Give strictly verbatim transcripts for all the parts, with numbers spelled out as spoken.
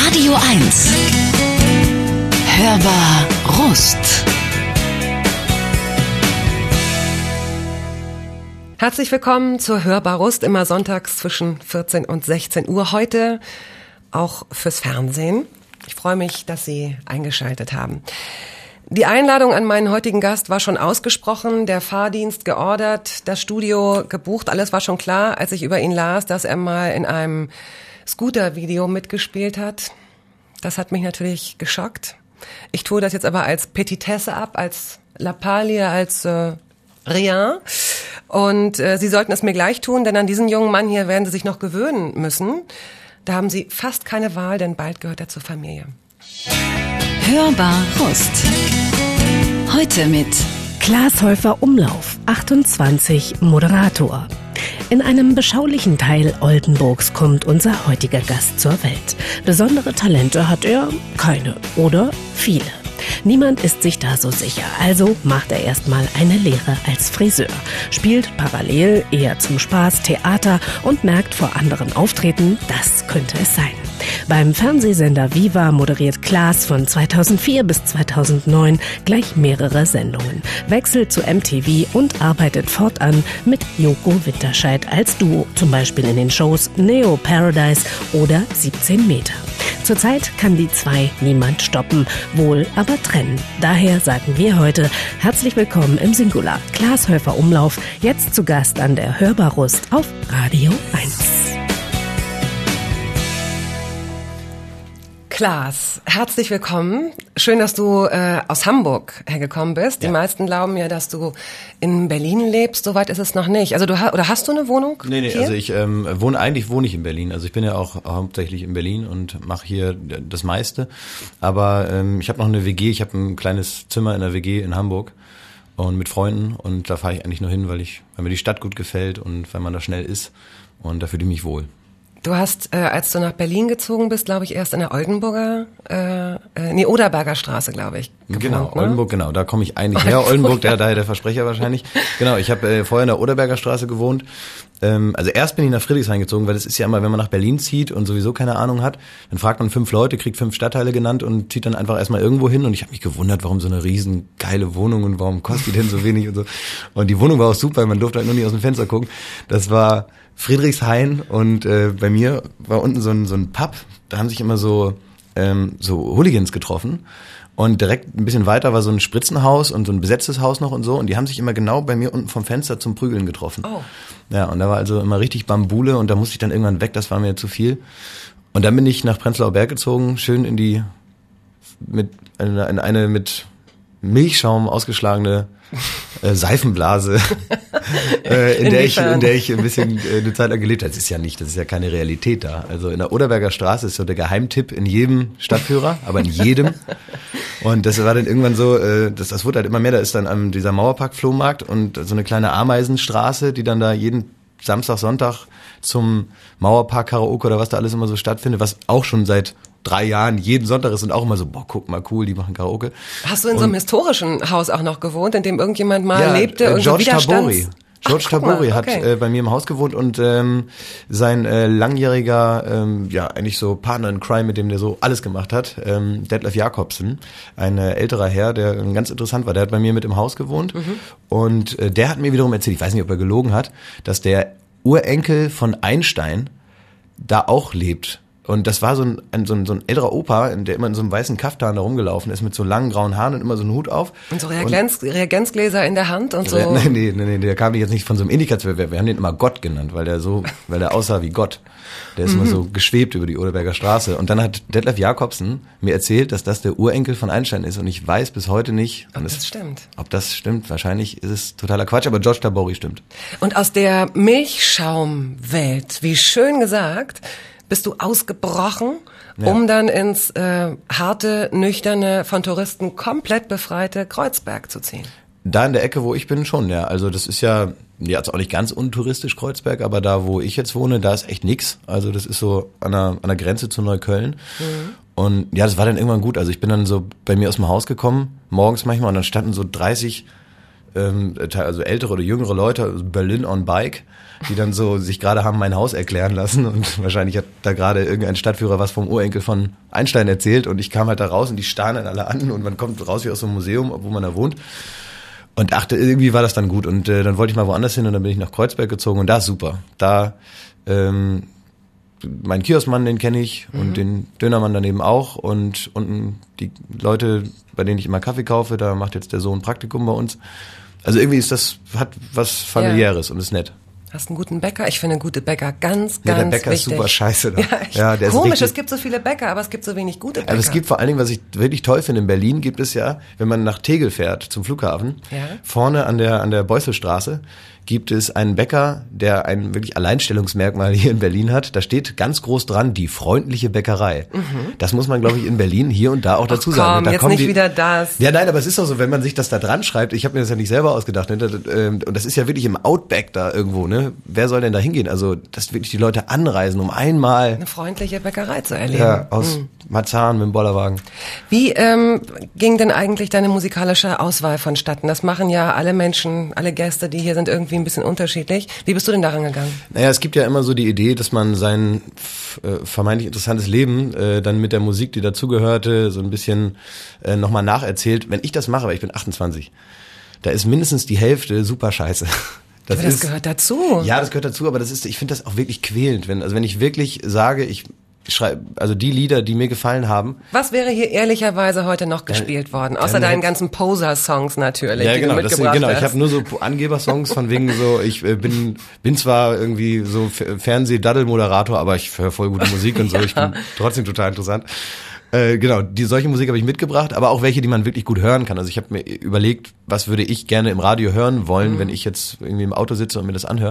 Radio eins. Hörbar Rust. Herzlich willkommen zur Hörbar Rust, immer sonntags zwischen vierzehn und sechzehn Uhr. Heute auch fürs Fernsehen. Ich freue mich, dass Sie eingeschaltet haben. Die Einladung an meinen heutigen Gast war schon ausgesprochen, der Fahrdienst geordert, das Studio gebucht, alles war schon klar, als ich über ihn las, dass er mal in einem Scooter-Video mitgespielt hat. Das hat mich natürlich geschockt. Ich tue das jetzt aber als Petitesse ab, als Lappalie, als äh, Rien. Und äh, Sie sollten es mir gleich tun, denn an diesen jungen Mann hier werden Sie sich noch gewöhnen müssen. Da haben Sie fast keine Wahl, denn bald gehört er zur Familie. Hörbar Rust. Heute mit Klaas Häufer Umlauf, achtundzwanzig, Moderator. In einem beschaulichen Teil Oldenburgs kommt unser heutiger Gast zur Welt. Besondere Talente hat er keine oder viele. Niemand ist sich da so sicher, also macht er erstmal eine Lehre als Friseur, spielt parallel eher zum Spaß Theater und merkt vor anderen Auftreten, das könnte es sein. Beim Fernsehsender Viva moderiert Klaas von zweitausendvier bis zweitausendneun gleich mehrere Sendungen, wechselt zu M T V und arbeitet fortan mit Joko Winterscheid als Duo, zum Beispiel in den Shows Neo Paradise oder siebzehn Meter. Zurzeit kann die zwei niemand stoppen, wohl aber trennen. Daher sagen wir heute herzlich willkommen im Singular. Klaas Häufer Umlauf, jetzt zu Gast an der Hörbar Rust auf Radio eins. Klaas, herzlich willkommen. Schön, dass du äh, aus Hamburg hergekommen bist. Ja. Die meisten glauben ja, dass du in Berlin lebst. Soweit ist es noch nicht. Also du ha- oder hast du eine Wohnung? Nee, nee, hier? also ich ähm, wohne eigentlich wohne ich in Berlin. Also ich bin ja auch hauptsächlich in Berlin und mache hier das meiste. Aber ähm, ich habe noch eine W G. Ich habe ein kleines Zimmer in der W G in Hamburg und mit Freunden. Und da fahre ich eigentlich nur hin, weil ich, weil mir die Stadt gut gefällt und weil man da schnell ist. Und da fühle ich mich wohl. Du hast, äh, als du nach Berlin gezogen bist, glaube ich, erst in der Oldenburger, äh, äh, nee, Oderberger Straße, glaube ich, gewohnt, Genau, ne? Oldenburg, genau, da komme ich eigentlich her. Oldenburg, der, daher der Versprecher wahrscheinlich. Genau, ich habe äh, vorher in der Oderberger Straße gewohnt. Ähm, also erst bin ich nach Friedrichshain gezogen, weil es ist ja immer, wenn man nach Berlin zieht und sowieso keine Ahnung hat, dann fragt man fünf Leute, kriegt fünf Stadtteile genannt und zieht dann einfach erstmal irgendwo hin. Und ich habe mich gewundert, warum so eine riesen geile Wohnung und warum kostet die denn so wenig und so. Und die Wohnung war auch super, man durfte halt nur nicht aus dem Fenster gucken. Das war Friedrichshain und äh, bei mir war unten so ein, so ein Pub, da haben sich immer so, ähm, so Hooligans getroffen und direkt ein bisschen weiter war so ein Spritzenhaus und so ein besetztes Haus noch und so und die haben sich immer genau bei mir unten vom Fenster zum Prügeln getroffen. Oh. Ja, und da war also immer richtig Bambule und da musste ich dann irgendwann weg, das war mir zu viel. Und dann bin ich nach Prenzlauer Berg gezogen, schön in die, mit, in eine mit Milchschaum ausgeschlagene äh, Seifenblase, äh, in der ich in der ich ein bisschen äh, eine Zeit lang gelebt habe. Das ist ja nicht, das ist ja keine Realität da. Also in der Oderberger Straße ist so der Geheimtipp in jedem Stadtführer, aber in jedem. Und das war dann irgendwann so, äh, das, das wurde halt immer mehr. Da ist dann an dieser Mauerpark-Flohmarkt und so eine kleine Ameisenstraße, die dann da jeden Samstag, Sonntag zum Mauerpark-Karaoke oder was da alles immer so stattfindet, was auch schon seit drei Jahren jeden Sonntag ist und auch immer so, boah, guck mal, cool, die machen Karaoke. Hast du in und, so einem historischen Haus auch noch gewohnt, in dem irgendjemand mal ja, lebte? Äh, und George so Tabori. George Ach, Tabori mal, hat okay. äh, bei mir im Haus gewohnt und ähm, sein äh, langjähriger, ähm, ja eigentlich so Partner in Crime, mit dem der so alles gemacht hat, ähm, Detlef Jakobsen, ein äh, älterer Herr, der ganz interessant war, der hat bei mir mit im Haus gewohnt mhm. und äh, der hat mir wiederum erzählt, ich weiß nicht, ob er gelogen hat, dass der Urenkel von Einstein da auch lebt. Und das war so ein, ein, so ein, so ein älterer Opa, der immer in so einem weißen Kaftan da rumgelaufen ist, mit so langen grauen Haaren und immer so einen Hut auf. Und so Reagenz, und, Reagenzgläser in der Hand und so. Nee, nee, nee, nee, der kam jetzt nicht von so einem Indikator. Wir, wir haben den immer Gott genannt, weil der so, weil der aussah wie Gott. Der ist mhm. immer so geschwebt über die Oderberger Straße. Und dann hat Detlef Jakobsen mir erzählt, dass das der Urenkel von Einstein ist. Und ich weiß bis heute nicht, ob das, das stimmt. Ob das stimmt. Wahrscheinlich ist es totaler Quatsch, aber George Tabori stimmt. Und aus der Milchschaumwelt, wie schön gesagt, bist du ausgebrochen, ja. um dann ins äh, harte, nüchterne, von Touristen komplett befreite Kreuzberg zu ziehen. Da in der Ecke, wo ich bin, schon, ja. Also das ist ja jetzt auch nicht ganz untouristisch, Kreuzberg, aber da, wo ich jetzt wohne, da ist echt nix. Also das ist so an der, an der Grenze zu Neukölln. Mhm. Und ja, das war dann irgendwann gut. Also ich bin dann so bei mir aus dem Haus gekommen, morgens manchmal, und dann standen so dreißig ähm, also ältere oder jüngere Leute, also Berlin on Bike, die dann so sich gerade haben mein Haus erklären lassen und wahrscheinlich hat da gerade irgendein Stadtführer was vom Urenkel von Einstein erzählt und ich kam halt da raus und die starren dann alle an und man kommt raus wie aus so einem Museum, wo man da wohnt. Und dachte, irgendwie war das dann gut. Und äh, dann wollte ich mal woanders hin und dann bin ich nach Kreuzberg gezogen und da ist super. Da, ähm, mein Kioskmann, den kenne ich mhm. und den Dönermann daneben auch. Und unten die Leute, bei denen ich immer Kaffee kaufe, da macht jetzt der Sohn Praktikum bei uns. Also irgendwie ist das, hat was Familiäres ja. und ist nett. Hast einen guten Bäcker? Ich finde gute Bäcker ganz, ganz ja, der Bäcker wichtig. ist super scheiße da. Ja, ja, der komisch, ist richtig, es gibt so viele Bäcker, aber es gibt so wenig gute Bäcker. Also es gibt vor allen Dingen, was ich wirklich toll finde, in Berlin gibt es ja, wenn man nach Tegel fährt, zum Flughafen, ja. vorne an der an der Beusselstraße gibt es einen Bäcker, der ein wirklich Alleinstellungsmerkmal hier in Berlin hat. Da steht ganz groß dran, die freundliche Bäckerei. Mhm. Das muss man, glaube ich, in Berlin hier und da auch dazu Ach sagen. komm, und da jetzt kommen nicht die, wieder das. Ja, nein, aber es ist doch so, wenn man sich das da dran schreibt, ich habe mir das ja nicht selber ausgedacht, ne? Und das ist ja wirklich im Outback da irgendwo, ne? Wer soll denn da hingehen? Also, dass wirklich die Leute anreisen, um einmal eine freundliche Bäckerei zu erleben. Ja, aus mhm. Marzahn mit dem Bollerwagen. Wie ähm, ging denn eigentlich deine musikalische Auswahl vonstatten? Das machen ja alle Menschen, alle Gäste, die hier sind, irgendwie ein bisschen unterschiedlich. Wie bist du denn daran gegangen? Naja, es gibt ja immer so die Idee, dass man sein äh, vermeintlich interessantes Leben äh, dann mit der Musik, die dazugehörte, so ein bisschen äh, nochmal nacherzählt. Wenn ich das mache, weil ich bin achtundzwanzig, da ist mindestens die Hälfte super scheiße. Das, aber das ist, gehört dazu. Ja, das gehört dazu, aber das ist, ich finde das auch wirklich quälend, wenn, also wenn ich wirklich sage, ich schreibe, also die Lieder, die mir gefallen haben. Was wäre hier ehrlicherweise heute noch gespielt worden? Außer deinen ganzen Poser-Songs natürlich, ja, die genau, du das mitgebracht sind, genau, hast. ich habe nur so Angeber-Songs von wegen so, ich äh, bin bin zwar irgendwie so Fernseh-Daddel-Moderator, aber ich höre voll gute Musik und so, ja. Ich bin trotzdem total interessant. Äh, genau, die solche Musik habe ich mitgebracht, aber auch welche, die man wirklich gut hören kann. Also ich habe mir überlegt, was würde ich gerne im Radio hören wollen, mhm. wenn ich jetzt irgendwie im Auto sitze und mir das anhöre.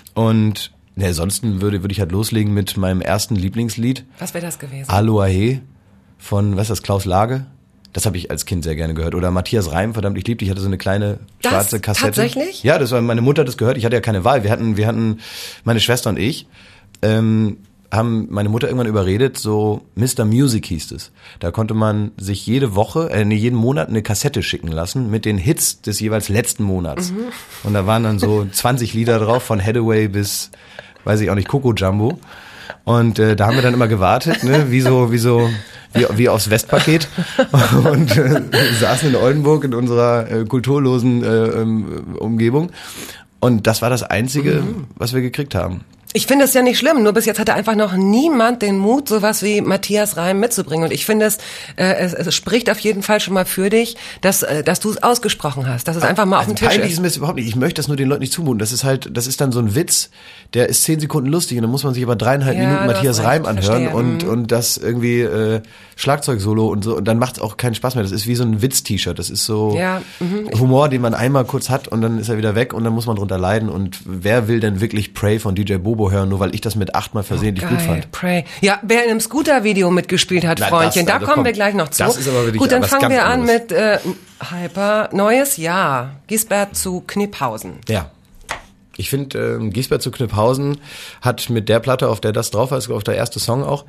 Und ne, ansonsten würde würde ich halt loslegen mit meinem ersten Lieblingslied. Was wäre das gewesen? Aloha von, was ist das, Klaus Lage? Das habe ich als Kind sehr gerne gehört. Oder Matthias Reim, verdammt, ich liebte. Ich hatte so eine kleine das schwarze Kassette. Tatsächlich? Ja, das war, meine Mutter hat das gehört. Ich hatte ja keine Wahl. Wir hatten, wir hatten, meine Schwester und ich, ähm, haben meine Mutter irgendwann überredet, so Mister Music hieß es. Da konnte man sich jede Woche, äh, nee, jeden Monat eine Kassette schicken lassen mit den Hits des jeweils letzten Monats. Mhm. Und da waren dann so zwanzig Lieder drauf, von Hathaway bis, weiß ich auch nicht, Coco Jumbo. Und äh, da haben wir dann immer gewartet, ne, wie so, wie so, wie, wie aufs Westpaket. Und äh, saßen in Oldenburg in unserer äh, kulturlosen äh, ähm, Umgebung. Und das war das Einzige, mhm. was wir gekriegt haben. Ich finde es ja nicht schlimm, nur bis jetzt hatte einfach noch niemand den Mut, sowas wie Matthias Reim mitzubringen. Und ich finde es, äh, es, es spricht auf jeden Fall schon mal für dich, dass, äh, dass du es ausgesprochen hast, dass es einfach mal also auf dem Tisch peinlich ist. ist mir das überhaupt nicht. Ich möchte das nur den Leuten nicht zumuten. Das ist halt, das ist dann so ein Witz, der ist zehn Sekunden lustig und dann muss man sich aber dreieinhalb Ja, Minuten Matthias Reim recht, anhören verstehe. und Mhm. und das irgendwie äh, Schlagzeugsolo und so und dann macht es auch keinen Spaß mehr. Das ist wie so ein Witz-T-Shirt. Das ist so Ja, mhm. Humor, den man einmal kurz hat und dann ist er wieder weg und dann muss man drunter leiden. Und wer will denn wirklich Pray von D J Bobo hören, nur weil ich das mit achtmal versehentlich oh, gut fand? Pray. Ja, wer in einem Scooter-Video mitgespielt hat, Na, Freundchen, das, da das kommen kommt, wir gleich noch zu. Das ist aber wirklich Gut, dann was fangen ganz wir an anderes. mit äh, Hyper. Neues Jahr. Giesbert zu Kniphausen. Ja. Ich finde, ähm, Giesbert zu Kniphausen hat mit der Platte, auf der das drauf ist, auf der erste Song auch,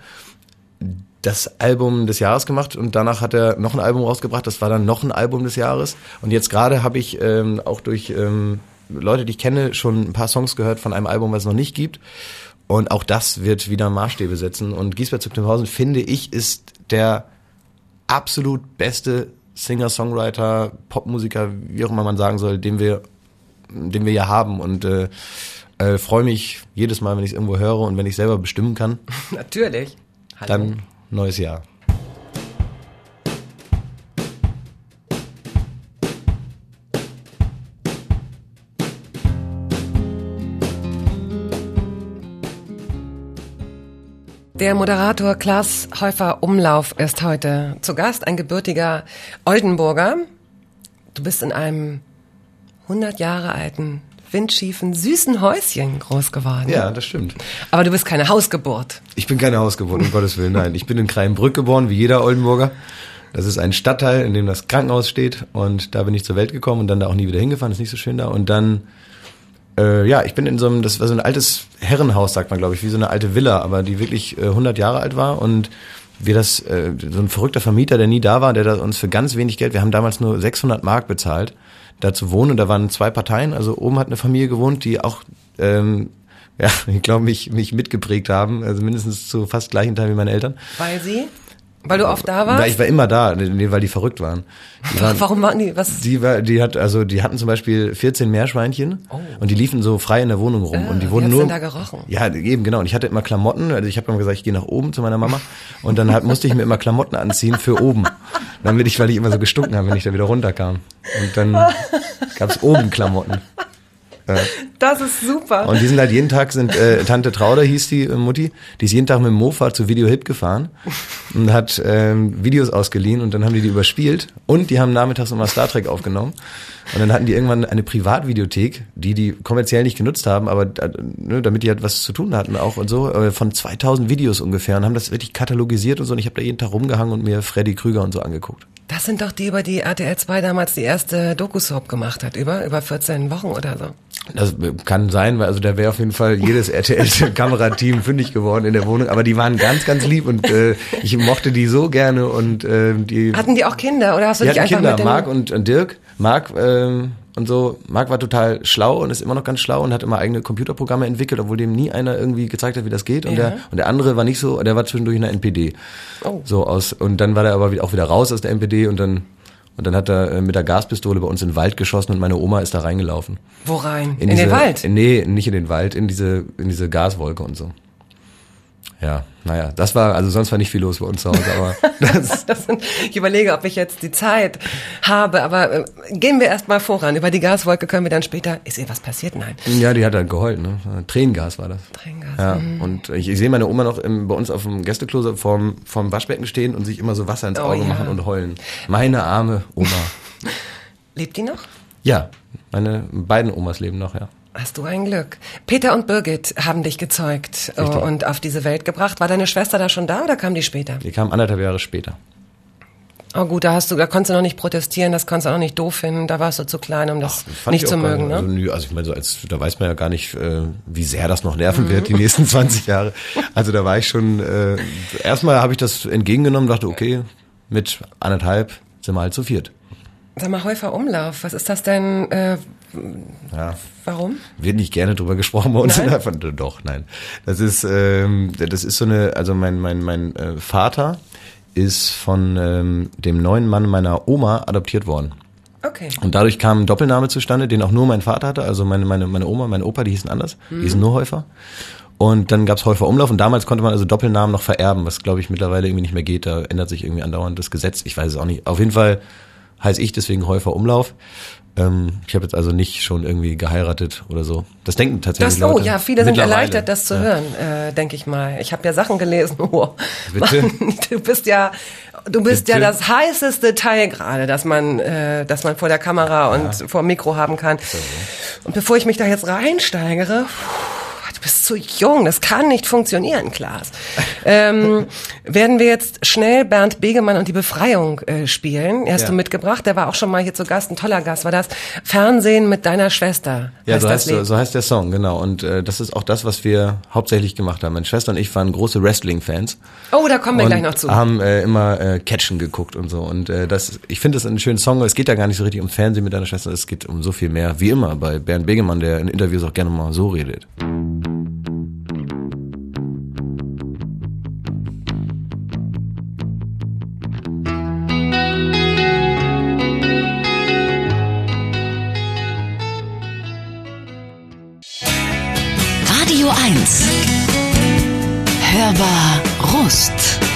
das Album des Jahres gemacht und danach hat er noch ein Album rausgebracht, das war dann noch ein Album des Jahres und jetzt gerade habe ich ähm, auch durch ähm, Leute, die ich kenne, schon ein paar Songs gehört von einem Album, was es noch nicht gibt und auch das wird wieder Maßstäbe setzen und Giesbert zu Kniphausen, finde ich, ist der absolut beste Singer-Songwriter, Popmusiker, wie auch immer man sagen soll, den wir den wir ja haben und äh, äh, freue mich jedes Mal, wenn ich es irgendwo höre und wenn ich selber bestimmen kann. Natürlich. Hallo. Dann neues Jahr. Der Moderator Klaas Häufer-Umlauf ist heute zu Gast, ein gebürtiger Oldenburger. Du bist in einem hundert Jahre alten, windschiefen, süßen Häuschen groß geworden. Ja, das stimmt. Aber du bist keine Hausgeburt. Ich bin keine Hausgeburt, um Gottes Willen, nein. Ich bin in Kreinbrück geboren, wie jeder Oldenburger. Das ist ein Stadtteil, in dem das Krankenhaus steht und da bin ich zur Welt gekommen und dann da auch nie wieder hingefahren, ist nicht so schön da. Und dann, äh, ja, ich bin in so einem, das war so ein altes Herrenhaus, sagt man, glaube ich, wie so eine alte Villa, aber die wirklich äh, hundert Jahre alt war und wir das, äh, so ein verrückter Vermieter, der nie da war, der da uns für ganz wenig Geld, wir haben damals nur sechshundert Mark bezahlt, da zu wohnen, und da waren zwei Parteien, also oben hat eine Familie gewohnt, die auch, ähm, ja, ich glaube, mich, mich mitgeprägt haben, also mindestens zu fast gleichen Teilen wie meine Eltern. Weil sie? Weil du oft da warst? Weil ich war immer da, nee, weil die verrückt waren. Die waren Warum waren die? Was? Die war, die hat, also die hatten zum Beispiel vierzehn Meerschweinchen oh. und die liefen so frei in der Wohnung rum ah, und die wurden wie nur. Denn da gerochen? Ja, eben genau. Und ich hatte immer Klamotten. Also ich habe immer gesagt, ich gehe nach oben zu meiner Mama und dann halt musste ich mir immer Klamotten anziehen für oben, damit ich, weil ich immer so gestunken habe, wenn ich da wieder runterkam. Und dann gab's oben Klamotten. Das ist super. Und die sind halt jeden Tag, sind äh, Tante Trauder hieß die äh, Mutti, die ist jeden Tag mit dem Mofa zu Video Hip gefahren und hat ähm, Videos ausgeliehen und dann haben die die überspielt und die haben nachmittags immer Star Trek aufgenommen und dann hatten die irgendwann eine Privatvideothek, die die kommerziell nicht genutzt haben, aber äh, ne, damit die halt was zu tun hatten auch und so, äh, von zweitausend Videos ungefähr und haben das wirklich katalogisiert und so und ich habe da jeden Tag rumgehangen und mir Freddy Krüger und so angeguckt. Das sind doch die, über die R T L zwei damals die erste Doku-Soap gemacht hat, über über vierzehn Wochen oder so. Das kann sein, weil also da wäre auf jeden Fall jedes R T L-Kamerateam fündig geworden in der Wohnung, aber die waren ganz, ganz lieb und äh, ich mochte die so gerne und äh, die... Hatten die auch Kinder oder hast du die dich hatten einfach Kinder, mit den... Marc und, und Dirk. Marc ähm, und so, Marc war total schlau und ist immer noch ganz schlau und hat immer eigene Computerprogramme entwickelt, obwohl dem nie einer irgendwie gezeigt hat, wie das geht und ja. der und der andere war nicht so, der war zwischendurch in der N P D. Oh. So aus und dann war der aber auch wieder raus aus der N P D und dann Und dann hat er mit der Gaspistole bei uns in den Wald geschossen und meine Oma ist da reingelaufen. Wo rein? In, in diese, den Wald? Nee, nicht in den Wald, in diese in diese Gaswolke und so. Ja, naja, das war, also sonst war nicht viel los bei uns zu Hause, aber das, das sind, ich überlege, ob ich jetzt die Zeit habe, aber äh, gehen wir erst mal voran. Über die Gaswolke können wir dann später, ist ihr was passiert? Nein. Ja, die hat dann geheult, ne? Tränengas war das. Tränengas. Ja, mhm. und ich, ich sehe meine Oma noch im, bei uns auf dem Gästeklo vorm, vorm Waschbecken stehen und sich immer so Wasser ins Oh, Auge ja. machen und heulen. Meine arme Oma. Lebt die noch? Ja, meine beiden Omas leben noch, ja. Hast du ein Glück. Peter und Birgit haben dich gezeugt äh, Richtig. und auf diese Welt gebracht. War deine Schwester da schon da oder kam die später? Die kam anderthalb Jahre später. Oh gut, da hast du, da konntest du noch nicht protestieren, das konntest du auch nicht doof finden, da warst du zu klein, um das Fand nicht ich zu auch gar mögen, nicht. ne? Also, nö, also ich meine, so als, da weiß man ja gar nicht, äh, wie sehr das noch nerven wird, die nächsten zwanzig Jahre. Also da war ich schon, äh, erstmal habe ich das entgegengenommen, dachte, okay, mit anderthalb sind wir halt zu viert. Sag mal, Häufer Umlauf, was ist das denn, äh, Ja. warum? Wird nicht gerne drüber gesprochen bei uns Nein? in der Familie. Doch, nein. Das ist, ähm, das ist so eine, also mein, mein, mein äh, Vater ist von ähm, dem neuen Mann meiner Oma adoptiert worden. Okay. Und dadurch kam ein Doppelname zustande, den auch nur mein Vater hatte. Also meine, meine, meine Oma, mein Opa, die hießen anders. Die hießen nur Häufer. Und dann gab's Häufer Umlauf und damals konnte man also Doppelnamen noch vererben, was glaube ich mittlerweile irgendwie nicht mehr geht. Da ändert sich irgendwie andauernd das Gesetz. Ich weiß es auch nicht. Auf jeden Fall heiße ich deswegen Häufer Umlauf. Ähm, ich habe jetzt also nicht schon irgendwie geheiratet oder so. Das denken tatsächlich Das so, Leute. ja, viele sind Mittlerweile. erleichtert, das zu Ja. hören, äh, denke ich mal. Ich habe ja Sachen gelesen. Oh, Bitte? Mann, du bist ja, du bist Bitte? ja das heißeste Teil gerade, dass man, äh, dass man vor der Kamera und vor dem Mikro haben kann. Und bevor ich mich da jetzt reinsteigere, du bist zu jung, das kann nicht funktionieren, Klaas. ähm, werden wir jetzt schnell Bernd Begemann und die Befreiung äh, spielen. Die hast Ja. du mitgebracht, der war auch schon mal hier zu Gast, ein toller Gast war das. Fernsehen mit deiner Schwester. Ja, heißt so das heißt, Lied. so heißt der Song, genau. Und äh, das ist auch das, was wir hauptsächlich gemacht haben. Meine Schwester und ich waren große Wrestling-Fans. Oh, da kommen wir und gleich noch zu. haben äh, immer äh, Catchen geguckt und so. Und äh, das, ich finde das einen schönen Song. Es geht ja gar nicht so richtig ums Fernsehen mit deiner Schwester. Es geht um so viel mehr. Wie immer bei Bernd Begemann, der in Interviews auch gerne mal so redet. Radio eins. Hörbar Rust.